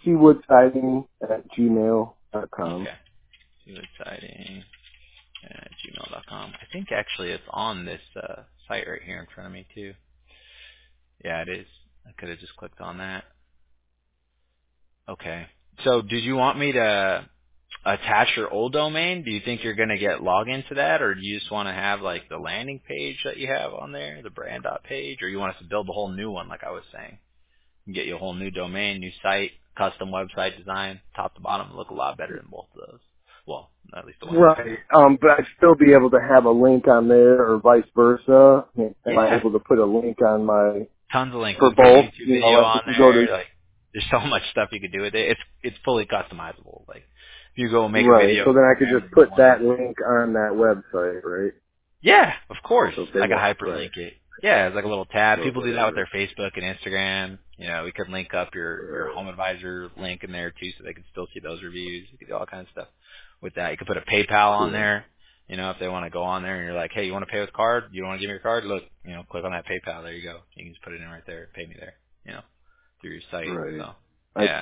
seawoodsiding@gmail.com. Okay. Siding at gmail.com. I think actually it's on this site right here in front of me too. Yeah, it is. I could have just clicked on that. Okay. So did you want me to attach your old domain? Do you think you're going to get login to that, or do you just want to have like the landing page that you have on there, the brand dot page, or you want us to build a whole new one like I was saying? And get you a whole new domain, new site, custom website design, top to bottom, look a lot better than both of those. Well, at least the one you Right. But I'd still be able to have a link on there or vice versa. Am I Yeah. able to put a link on my, Tons of links. for You can put a both? YouTube You know, video like on if you go to, there. Like, there's so much stuff you could do with it. It's fully customizable. Like, if you go make a right. video So then I could program just and you put want to, that link on that website, right? yeah, of course, So if they I could want, right. hyperlink it. Yeah, it's like a little tab. Or People do that with whatever. their Facebook and Instagram. You know, we could link up your Right. Home Advisor link in there too, so they can still see those reviews. You could do all kinds of stuff with that. You could put a PayPal on Cool. there. You know, if they want to go on there and you're like, hey, you want to pay with card? You don't want to give me your card? Look, you know, click on that PayPal. There you go. You can just put it in right there. Pay me there. You know, through your site. Right. So, I yeah,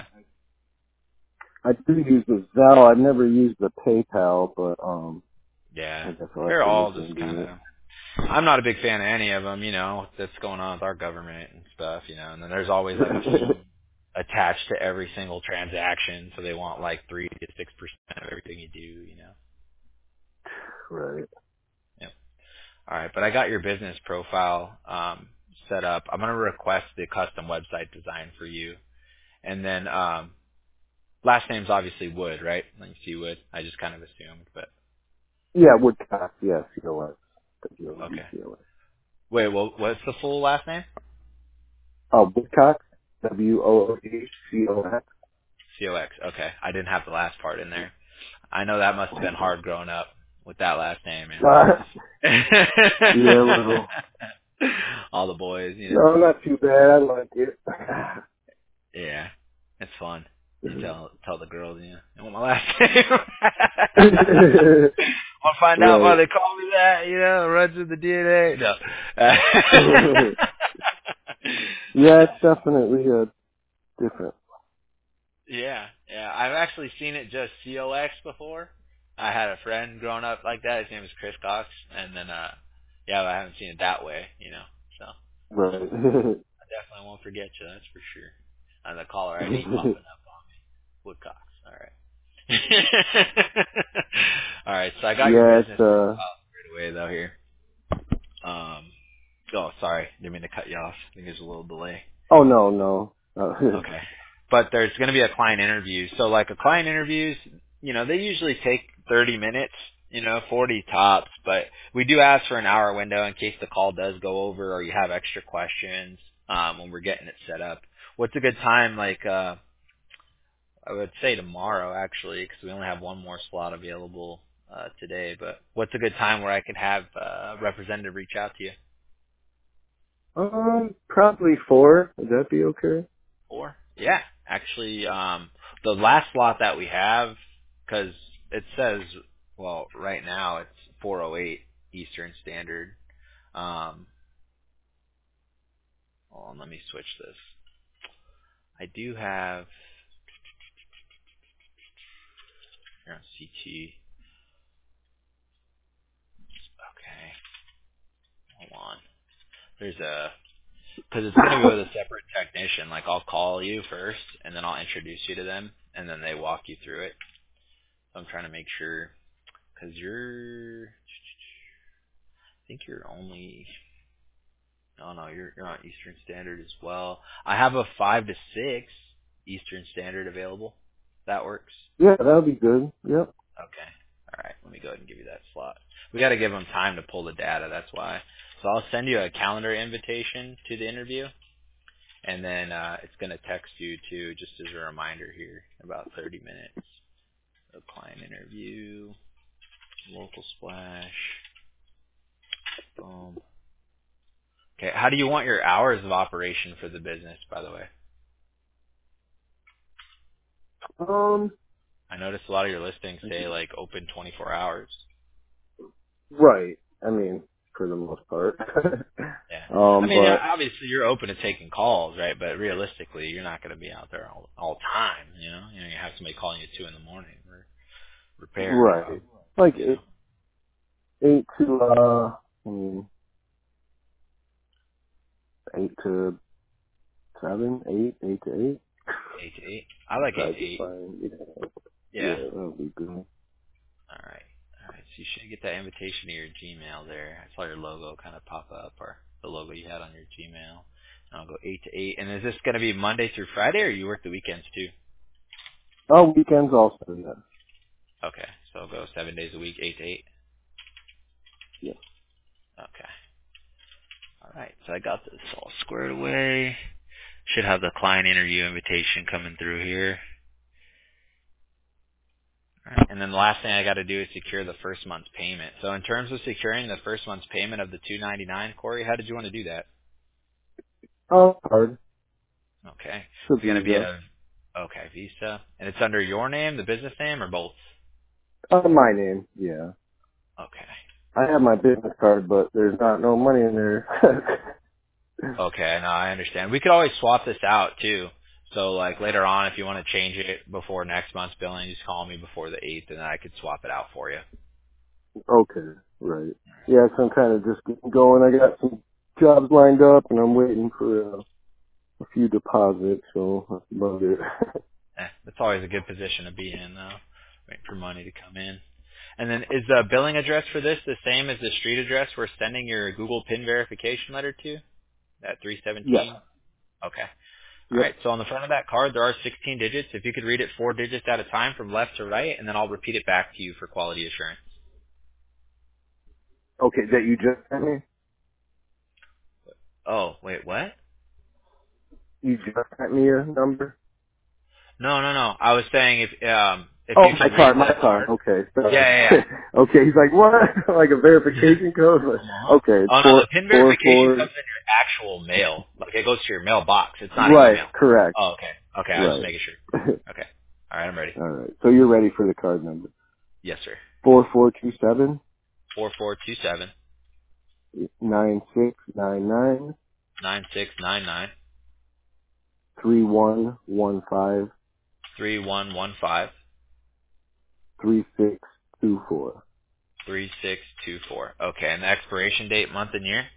I do use the Zelle. I've never used the PayPal, but yeah. I guess I'll have They're to all look just into kind it. of. I'm not a big fan of any of them. You know, that's going on with our government and stuff. You know, and then there's always like a fee attached to every single transaction, so they want like 3 to 6% of everything you do. You know. Right. Yep. All right, but I got your business profile set up. I'm gonna request the custom website design for you, and then last name's obviously Wood, right? Like you see Wood. I just kind of assumed, but Yeah, Woodcock. Yeah, COS. okay. WOODCOS. Wait, well, what's the full last name? Oh, Woodcock. WOODCOX. COX. Okay, I didn't have the last part in there. I know that must have been hard growing up with that last name, man. Yeah, a little. All the boys, you know. No, not too bad. I like it. Yeah, it's fun. You tell the girls, you know, I want my last name. Want to find out why Right. they call me that? You know, run through the DNA. No. Yeah, it's definitely different. Yeah, yeah. I've actually seen it just COX before. I had a friend growing up like that. His name was Chris Cox, and then yeah, but I haven't seen it that way, you know. So I Right. definitely won't forget you. That's for sure. And the caller ID popping up on me, Woodcox. All right. All right. So I got your Yeah, business it's profile straight away though here. Oh, sorry, didn't mean to cut you off. I think there's a little delay. oh no, no. Okay. But there's going to be a client interview. So like a client interviews, you know, they usually take 30 minutes, you know, 40 tops, but we do ask for an hour window in case the call does go over or you have extra questions when we're getting it set up. What's a good time? Like, I would say tomorrow actually, because we only have one more slot available today, but what's a good time where I can have a representative reach out to you? Probably 4. Would that be okay? Or yeah, actually, the last slot that we have, because it says, well, right now it's 4:08 Eastern Standard. Hold on, let me switch this. I do have here on CT. Okay, hold on. There's a because it's going to be with a separate technician. Like I'll call you first, and then I'll introduce you to them, and then they walk you through it. So I'm trying to make sure because I think you're only. Oh no, you're on Eastern Standard as well. I have a 5 to 6 Eastern Standard available. That works. Yeah, that would be good. Yep. Okay. All right. Let me go ahead and give you that slot. We got to give them time to pull the data. That's why. So I'll send you a calendar invitation to the interview, and then it's going to text you too, just as a reminder here, in about 30 minutes. A client interview, local splash, boom. Okay. How do you want your hours of operation for the business, by the way? Um, I noticed a lot of your listings say like open 24 hours. right. I mean, for the most part. Yeah. I mean, yeah, But obviously you're open to taking calls, right? But realistically, you're not going to be out there all time, you know? You know, you have somebody calling you at 2 in the morning for repair, right, like you know? 8 to I mean 8 to 7, 8 to 8. 8 to 8. I like 8 That'd to be 8. fine. Yeah, Yeah. yeah, that'd be good. All right. All right. So you should get that invitation to your Gmail there. I saw your logo kind of pop up, or the logo you had on your Gmail. And I'll go 8 to 8. And is this going to be Monday through Friday, or you work the weekends too? Oh, weekends also, yeah. Okay. So I'll go 7 days a week, 8 to 8. Yeah. Okay. All right. So I got this all squared away. Should have the client interview invitation coming through here. All right. And then the last thing I got to do is secure the first month's payment. So in terms of securing the first month's payment of the $299, Corey, how did you want to do that? Oh, card. Okay. The It's going to be Visa. a Visa, and it's under your name, the business name, or both? My name, yeah. Okay. I have my business card, but there's not no money in there. Okay. No, I understand. We could always swap this out too. So like later on, if you want to change it before next month's billing, just call me before the 8th, and then I could swap it out for you. Okay, right. Yeah, so I'm kind of just getting going. I got some jobs lined up, and I'm waiting for a few deposits, so that's about it. That's always a good position to be in, though. Waiting for money to come in. And then is the billing address for this the same as the street address we're sending your Google PIN verification letter to? That Yes. 317? Okay. All Yep. right. So on the front of that card, there are 16 digits. If you could read it 4 digits at a time from left to right, and then I'll repeat it back to you for quality assurance. Okay, that you just sent me? Oh, wait, what? You just sent me a number? No, no, no. I was saying if Oh, you my could read card, the my card. card. Okay, Yeah, sorry. yeah, yeah. Okay, he's like, what? Like a verification code? Uh-huh. Okay, it's Oh no, the four, PIN four, verification four. comes in your actual mail. Like it goes to your mailbox. It's not an Right, email. correct. Oh, okay. Okay, I was just Right. making sure. Okay. All right, I'm ready. All right. So you're ready for the card number? Yes, sir. 4427 4427 9699 9699 3115 3115 3624. 3624. Okay, and the expiration date, month and year?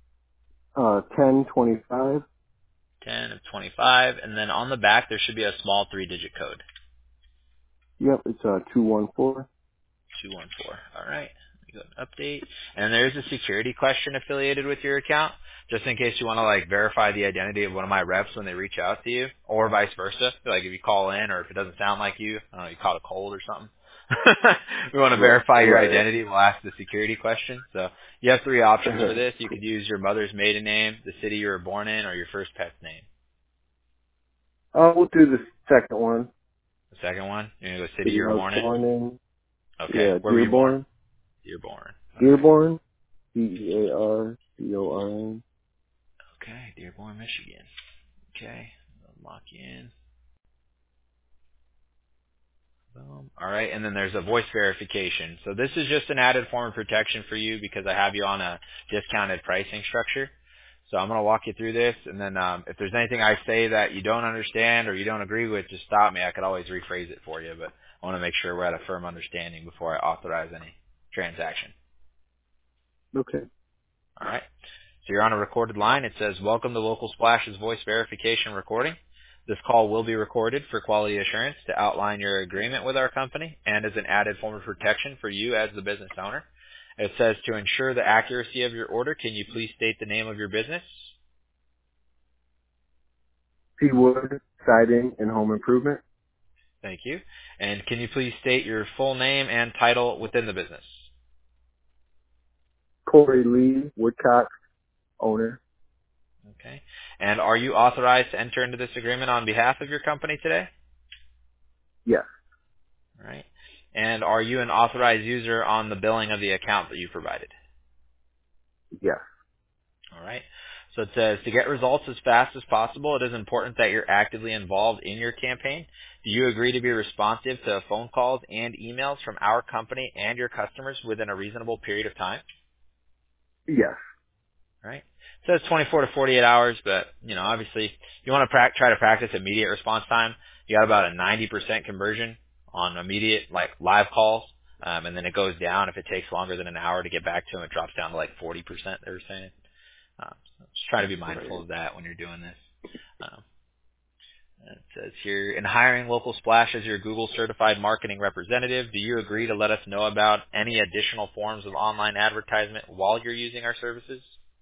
1025. 10 of 25. And then on the back, there should be a small 3-digit code. Yep, it's 214. 214. All right. Let me go and update. And there's a security question affiliated with your account, just in case you want to like verify the identity of one of my reps when they reach out to you, or vice versa. Like if you call in, or if it doesn't sound like you, I don't know, you caught a cold or something. We want to Right, verify your right. identity. We'll ask the security question. So you have 3 options for this. You could use your mother's maiden name, the city you were born in, or your first pet's name. We'll do the second one. The second one, you're going to go city City you I were was born in. born in. Okay. Yeah, Where were you born? Dearborn. Dearborn. Okay. Dearborn. Dearborn. Okay. Dearborn, Michigan. Okay. I'll lock you in. Boom. All right. And then there's a voice verification. So this is just an added form of protection for you because I have you on a discounted pricing structure. So I'm going to walk you through this. And then if there's anything I say that you don't understand or you don't agree with, just stop me. I could always rephrase it for you. But I want to make sure we're at a firm understanding before I authorize any transaction. Okay. All right. So you're on a recorded line. It says, welcome to Local Splash's voice verification recording. This call will be recorded for quality assurance to outline your agreement with our company and as an added form of protection for you as the business owner. It says, to ensure the accuracy of your order, can you please state the name of your business? Seawood Siding and Home Improvement. Thank you. And can you please state your full name and title within the business? Corey Lee Woodcock, owner. Okay. And are you authorized to enter into this agreement on behalf of your company today? Yes. All right. And are you an authorized user on the billing of the account that you provided? Yes. All right. So it says, to get results as fast as possible, it is important that you're actively involved in your campaign. Do you agree to be responsive to phone calls and emails from our company and your customers within a reasonable period of time? Yes. All right. It says 24 to 48 hours, but, you know, obviously, if you want to try to practice immediate response time, you got about a 90% conversion on immediate, like, live calls. And then it goes down if it takes longer than an hour to get back to them. It drops down to like 40%, they were saying. So just try to be mindful Right. of that when you're doing this. Um, It says here, in hiring Local Splash as your Google certified marketing representative, do you agree to let us know about any additional forms of online advertisement while you're using our services?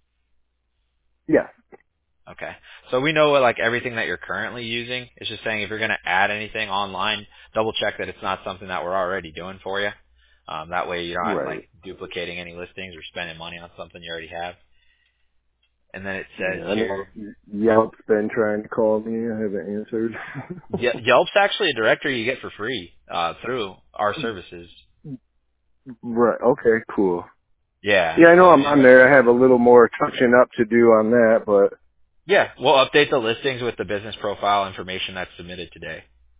Yeah. Okay. So we know like everything that you're currently using. It's just saying if you're going to add anything online, double check that it's not something that we're already doing for you. That way you're not like Right. duplicating any listings or spending money on something you already have. And then it says Yeah, I know here, Yelp's been trying to call me. I haven't answered. Yelp's actually a directory you get for free through our services. Right. Okay, cool. Yeah. Yeah, I know So I'm on there. I have a little more touching up to do on that, but yeah, we'll update the listings with the business profile information that's submitted today,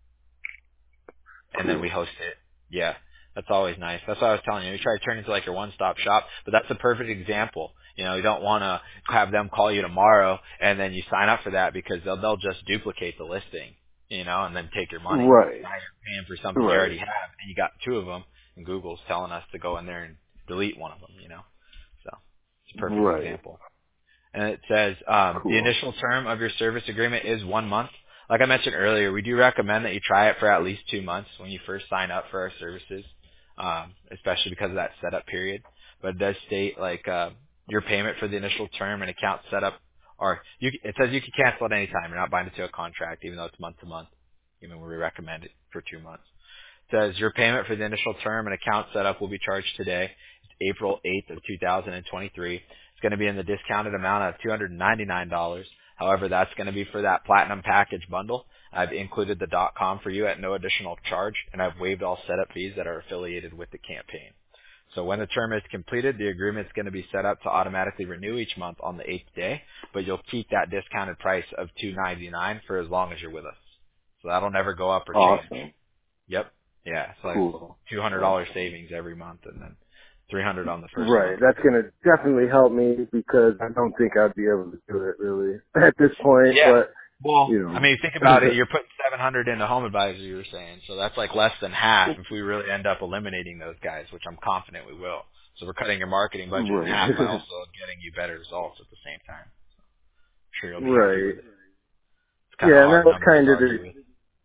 and then we cool. host it. Yeah, that's always nice. That's what I was telling you. We try to turn it into like your one-stop shop, but that's a perfect example. You know, you don't want to have them call you tomorrow and then you sign up for that because they'll just duplicate the listing, you know, and then take your money. Right. Now you're paying for something you Right. already have, and you got two of them, and Google's telling us to go in there and delete one of them, you know. So it's a perfect Right. example. And it says the Cool. initial term of your service agreement is 1 month. Like I mentioned earlier, we do recommend that you try it for at least 2 months when you first sign up for our services, especially because of that setup period. But it does state like your payment for the initial term and account setup, or it says you can cancel at any time. You're not binded to a contract, even though it's month to month. Even when we recommend it for 2 months. Says your payment for the initial term and account setup will be charged today. It's April 8th of 2023. It's going to be in the discounted amount of $299. However, that's going to be for that platinum package bundle. I've included the .com for you at no additional charge, and I've waived all setup fees that are affiliated with the campaign. So when the term is completed, the agreement is going to be set up to automatically renew each month on the 8th day, but you'll keep that discounted price of $299 for as long as you're with us. So that'll never go up or change. Awesome. Yep. Yeah, it's like Cool. $200 Awesome. savings every month, and then $300 on the first Right. month. That's gonna definitely help me because I don't think I'd be able to do it really at this point, Yeah. but Well, you I know. mean, think about it. You're putting 700 into Home Advisor, you were saying, so that's like less than half if we really end up eliminating those guys, which I'm confident we will. So we're cutting your marketing budget in half by Right. also getting you better results at the same time. I'm sure you'll be happy Right. with it. It's kind of Yeah, and hard that was numbers to kind of argue the with.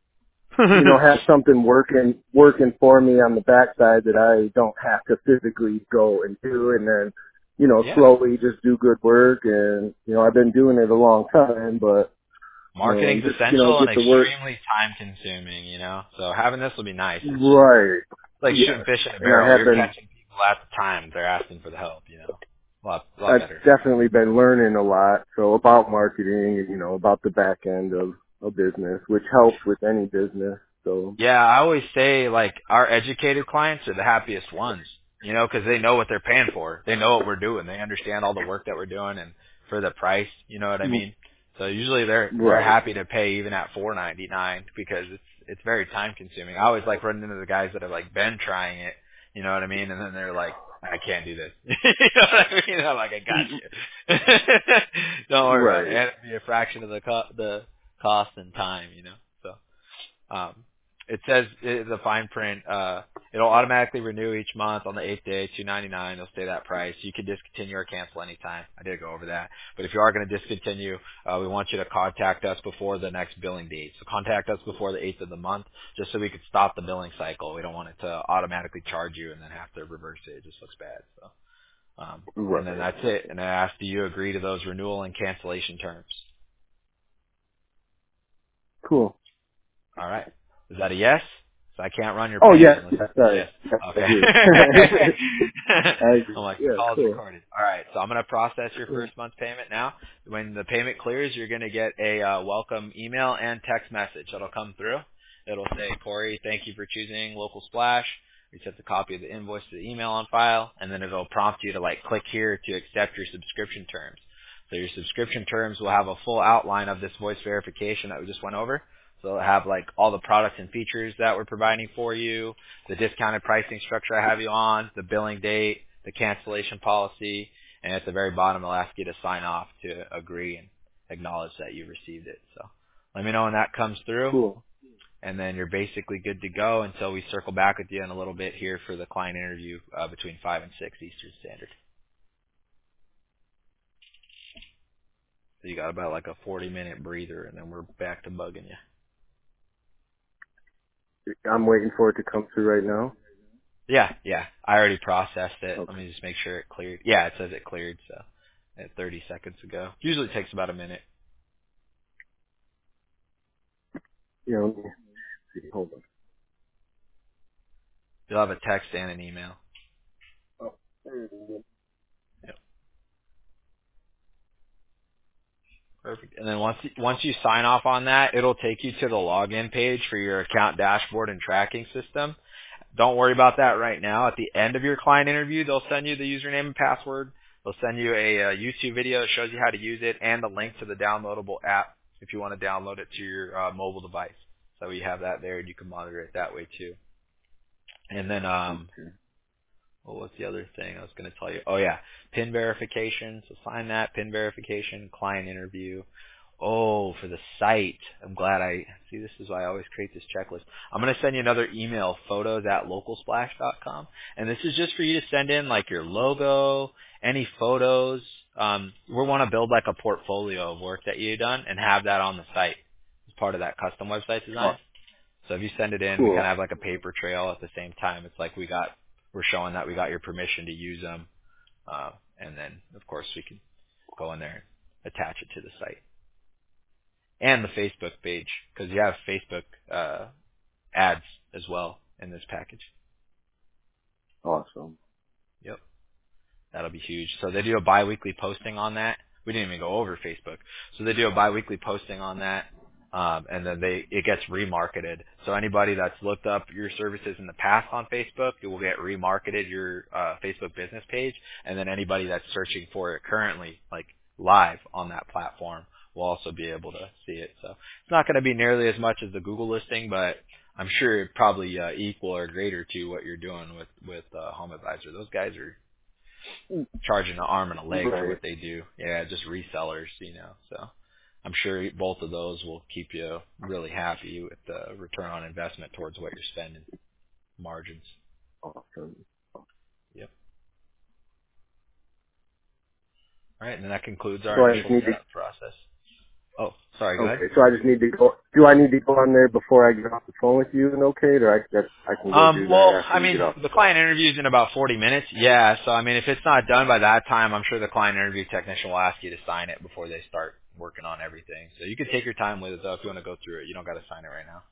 have something working for me on the backside that I don't have to physically go and do, and then Yeah. slowly just do good work. And I've been doing it a long time, but Marketing's just essential and get to work. extremely time consuming, you know? So having this will be nice. It's just Right. like shooting Yes. fish in a And I barrel. have You're been. catching people at the time they're asking for the help, you know. A lot I've better. definitely been learning a lot. So about marketing and about the back end of a business, which helps with any business. So. Yeah, I always say like our educated clients are the happiest ones, you know, because they know what they're paying for. They know what we're doing. They understand all the work that we're doing and for the price. You know what I mean? So usually they're Right. happy to pay even at $4.99 because it's very time consuming. I always like running into the guys that have like been trying it. You know what I mean? And then they're like, I can't do this. You know what I mean? I'm like, I got you. Don't worry about it. Right. And it'd be a fraction of the cost and time. You know, so. It says the fine print. It'll automatically renew each month on the 8th day, $299. It'll stay that price. You can discontinue or cancel anytime. I did go over that. But if you are going to discontinue, we want you to contact us before the next billing date. So contact us before the 8th of the month, just so we could stop the billing cycle. We don't want it to automatically charge you and then have to reverse it. It just looks bad. So, and then Right. that's it. And I asked, do you agree to those renewal and cancellation terms? Cool. All right. Is that a yes? So I can't run your Oh payment yes. unless Yes. it's a Sorry. yes. Yes, I Okay. agree. I I'm agree. like, the Yeah. call is Cool. recorded. All right. So I'm going to process your Cool. first month's payment now. When the payment clears, you're going to get a welcome email and text message that'll come through. It'll say, Corey, thank you for choosing Local Splash. We sent a copy of the invoice to the email on file, and then it'll prompt you to like click here to accept your subscription terms. So your subscription terms will have a full outline of this voice verification that we just went over. So it'll have like all the products and features that we're providing for you, the discounted pricing structure I have you on, the billing date, the cancellation policy, and at the very bottom it'll ask you to sign off to agree and acknowledge that you received it. So let me know when that comes through, Cool. and then you're basically good to go until we circle back with you in a little bit here for the client interview between 5 and 6 Eastern Standard. So you got about like a 40-minute breather, and then we're back to bugging you. I'm waiting for it to come through right now. Yeah, yeah. I already processed it. Let Okay. me just make sure it cleared. Yeah, it says it cleared, so 30 seconds ago. Usually takes about a minute. Yeah, let me see. Hold on. You'll have a text and an email. Oh, there it is. Yep. Perfect. And then once you sign off on that, it'll take you to the login page for your account dashboard and tracking system. Don't worry about that right now. At the end of your client interview, they'll send you the username and password. They'll send you a YouTube video that shows you how to use it and a link to the downloadable app if you want to download it to your mobile device. So you have that there and you can monitor it that way too. And then Okay. well, what's the other thing I was going to tell you? Oh yeah, PIN verification. So sign that, PIN verification, client interview. Oh, for the site. I'm glad I see. This is why I always create this checklist. I'm going to send you another email, photos@localsplash.com, and this is just for you to send in like your logo, any photos. We want to build like a portfolio of work that you've done and have that on the site as part of that custom website design. Oh, So if you send it in, we kind of cool. have like a paper trail at the same time. It's like we're showing that we got your permission to use them, and then of course we can go in there and attach it to the site and the Facebook page because you have Facebook ads as well in this package. Awesome. Yep, that'll be huge. So they do a biweekly posting on that. We didn't even go over Facebook, so they do a biweekly posting on that. And then it gets remarketed. So anybody that's looked up your services in the past on Facebook, it will get remarketed your Facebook business page. And then anybody that's searching for it currently, like live on that platform, will also be able to see it. So it's not going to be nearly as much as the Google listing, but I'm sure it probably equal or greater to what you're doing with Home Advisor. Those guys are charging an arm and a leg for Right. what they do. Yeah, just resellers, So I'm sure both of those will keep you really happy with the return on investment towards what you're spending, margins. Awesome. Yep. All right, and then that concludes our So I just initial need to. setup process. Oh, sorry, go ahead. Okay. So I just need to go. Do I need to go on there before I get off the phone with you and okay, or I can go do Well, that after I we mean, get off the the phone? client interview is in about 40 minutes. Yeah, so I mean, if it's not done by that time, I'm sure the client interview technician will ask you to sign it before they start working on everything. So you can take your time with it, though, if you want to go through it. You don't got to sign it right now.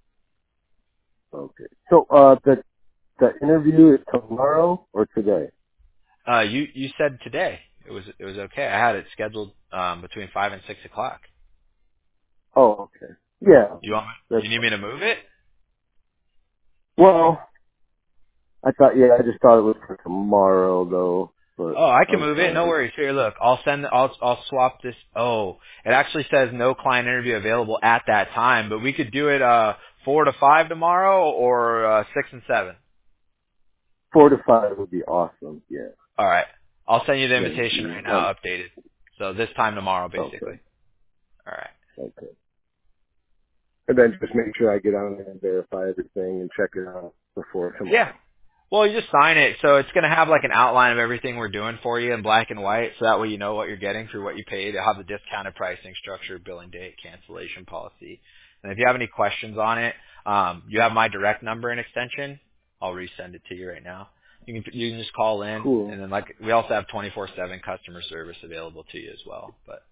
Okay. So the interview is tomorrow or today? You said today it was okay. I had it scheduled between 5 and 6 o'clock. Oh, okay. Yeah. You want That's you need me to move it? well. I thought. Yeah. I just thought it was for tomorrow though. But Oh, I can I'm move it. No fine. worries. Here, look. I'll swap this. Oh, it actually says no client interview available at that time, but we could do it 4 to 5 tomorrow or 6 and 7. 4 to 5 would be awesome. Yeah. All right. I'll send you the Thank invitation you. right now, updated. So this time tomorrow, Okay. basically. All right. Okay. And then just make sure I get on there and verify everything and check it out before Yeah. tomorrow. Well, you just sign it, so it's going to have like an outline of everything we're doing for you in black and white, so that way you know what you're getting through what you paid. It'll have the discounted pricing structure, billing date, cancellation policy. And if you have any questions on it, you have my direct number and extension. I'll resend it to you right now. You can just call in, Cool. and then like we also have 24/7 customer service available to you as well. But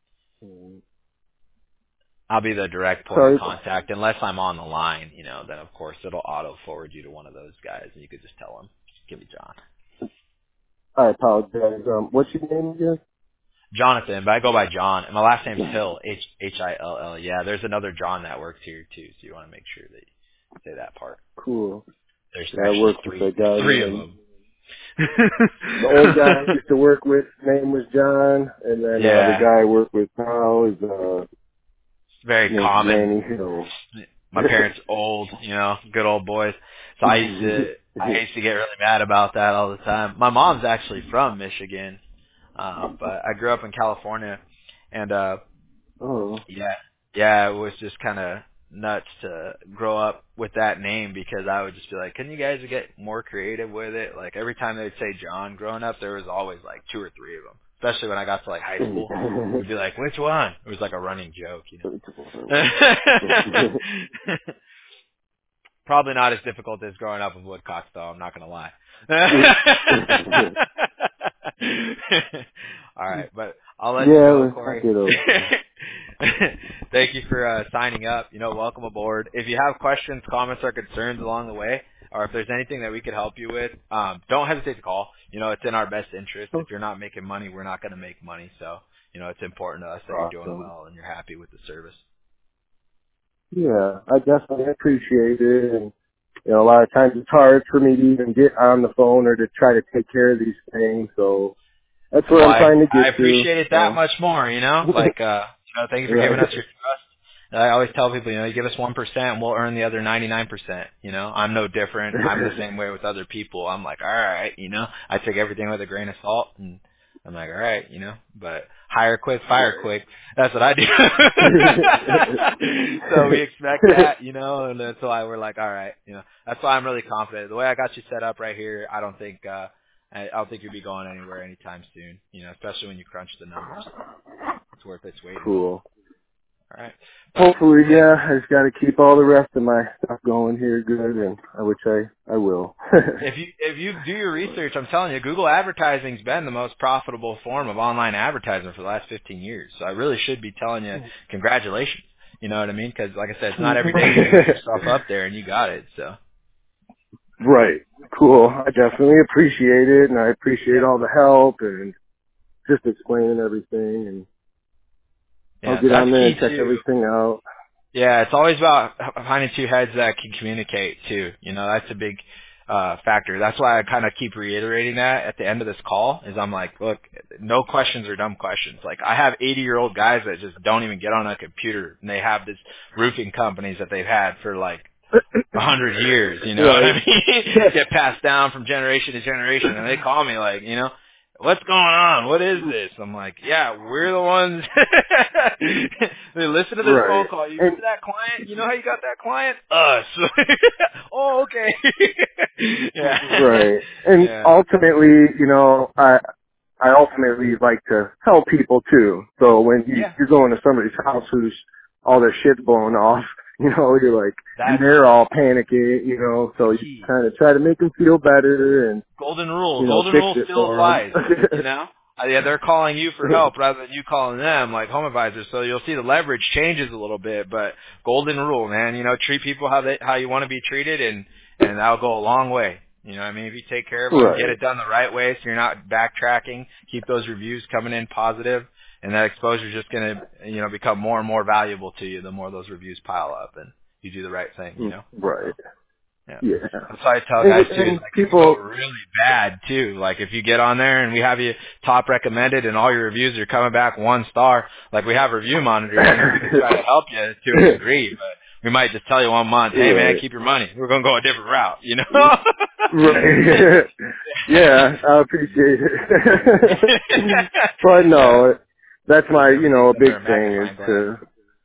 I'll be the direct point of Sorry. contact unless I'm on the line. Then of course it'll auto forward you to one of those guys, and you could just tell them, "Give me John." I apologize. What's your name again? Jonathan, but I go by John, and my last name's Hill, Hill. Yeah, there's another John that works here too, so you want to make sure that you say that part. Cool. There's Yeah, I actually work with a three, guy three of named them. the old guy I used to work with. Name was John, and then the Yeah, guy I work with now is it's very named common. Manny Hill. My parents old, good old boys. So I used to get really mad about that all the time. My mom's actually from Michigan, but I grew up in California, and Oh. yeah. Yeah, it was just kind of nuts to grow up with that name because I would just be like, couldn't you guys get more creative with it? Like every time they'd say John growing up, there was always like two or three of them. Especially when I got to like high school, we'd be like, which one? It was like a running joke, Probably not as difficult as growing up with woodcocks, though. I'm not going to lie. All right, but I'll let you go, Corey. Thank you for signing up. Welcome aboard. If you have questions, comments, or concerns along the way, or if there's anything that we could help you with, don't hesitate to call. It's in our best interest. If you're not making money, we're not going to make money. So, it's important to us that you're doing well and you're happy with the service. Yeah, I definitely appreciate it. And, a lot of times it's hard for me to even get on the phone or to try to take care of these things. So that's what I'm trying to get to. I appreciate it that much more, Like, thank you for giving us your trust. I always tell people, you give us 1%, and we'll earn the other 99%. I'm no different. I'm the same way with other people. I'm like, all right, I take everything with a grain of salt, and I'm like, all right, but hire quick, fire quick. That's what I do. So we expect that, and that's why we're like, all right, that's why I'm really confident. The way I got you set up right here, I don't think you'll be going anywhere anytime soon, especially when you crunch the numbers. It's worth its weight. Cool. All right. Hopefully, yeah. I just got to keep all the rest of my stuff going here good, and which I will. If you do your research, I'm telling you, Google advertising's been the most profitable form of online advertising for the last 15 years. So I really should be telling you, congratulations. You know what I mean? Because, like I said, it's not every day you put yourself up there and you got it. So. Right. Cool. I definitely appreciate it, and I appreciate all the help and just explaining everything and. I'll get on there and check everything out. Yeah, it's always about finding two heads that can communicate too. That's a big factor. That's why I kind of keep reiterating that at the end of this call is I'm like, look, no questions are dumb questions. Like I have 80-year-old guys that just don't even get on a computer and they have this roofing companies that they've had for like 100 years, what I mean? Get passed down from generation to generation and they call me like, what's going on? What is this? I'm like, yeah, we're the ones. They listen to this phone call. You remember that client? You know how you got that client? Us. Oh, okay. Yeah. Right. And ultimately, I ultimately like to help people too. So when you're going to somebody's house who's all their shit's blown off, you're like, and they're all panicking, so you kind of try to make them feel better and golden rule still applies, Yeah, they're calling you for help rather than you calling them like home advisors. So you'll see the leverage changes a little bit, but golden rule, man, treat people how you want to be treated and that'll go a long way. I mean, if you take care of them, get it done the right way so you're not backtracking, keep those reviews coming in positive, and that exposure is just going to, become more and more valuable to you the more those reviews pile up and you do the right thing, Right. Yeah. That's why I tell guys too, like people really bad too. Like if you get on there and we have you top recommended and all your reviews are coming back 1 star, like we have review monitors and we can try to help you to a degree, but we might just tell you 1 month, hey man, keep your money. We're going to go a different route, Right. Yeah, I appreciate it. But no, that's my, a big thing is to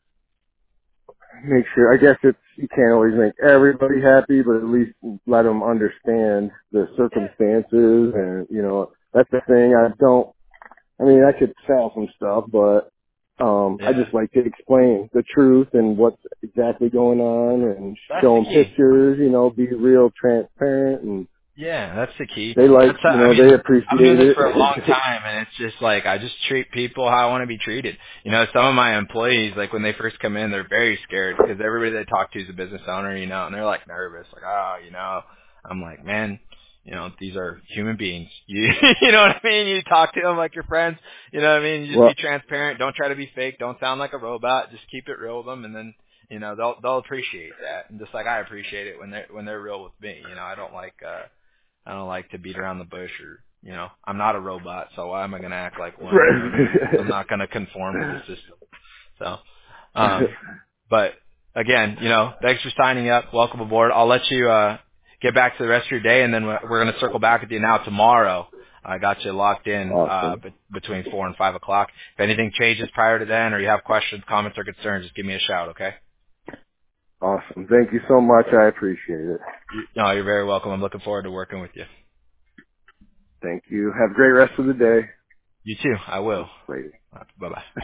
make sure, I guess you can't always make everybody happy, but at least let them understand the circumstances and, that's the thing. I could sell some stuff, but, I just like to explain the truth and what's exactly going on and show them pictures, be real transparent and. Yeah, that's the key. They they appreciate it. I've been doing this for a long time, and it's just like I just treat people how I want to be treated. Some of my employees, like when they first come in, they're very scared because everybody they talk to is a business owner, and they're like nervous, like I'm like, man, these are human beings. You know what I mean? You talk to them like your friends. You know what I mean? You just be transparent. Don't try to be fake. Don't sound like a robot. Just keep it real with them, and then they'll appreciate that. And just like I appreciate it when they're real with me. I don't like to beat around the bush or, I'm not a robot, so why am I going to act like one? I'm not going to conform to the system. So, but again, thanks for signing up. Welcome aboard. I'll let you, get back to the rest of your day and then we're going to circle back with you now tomorrow. I got you locked in, between 4 and 5 o'clock. If anything changes prior to then or you have questions, comments, or concerns, just give me a shout, okay? Awesome. Thank you so much. I appreciate it. No, you're very welcome. I'm looking forward to working with you. Thank you. Have a great rest of the day. You too. I will. Later. Bye-bye.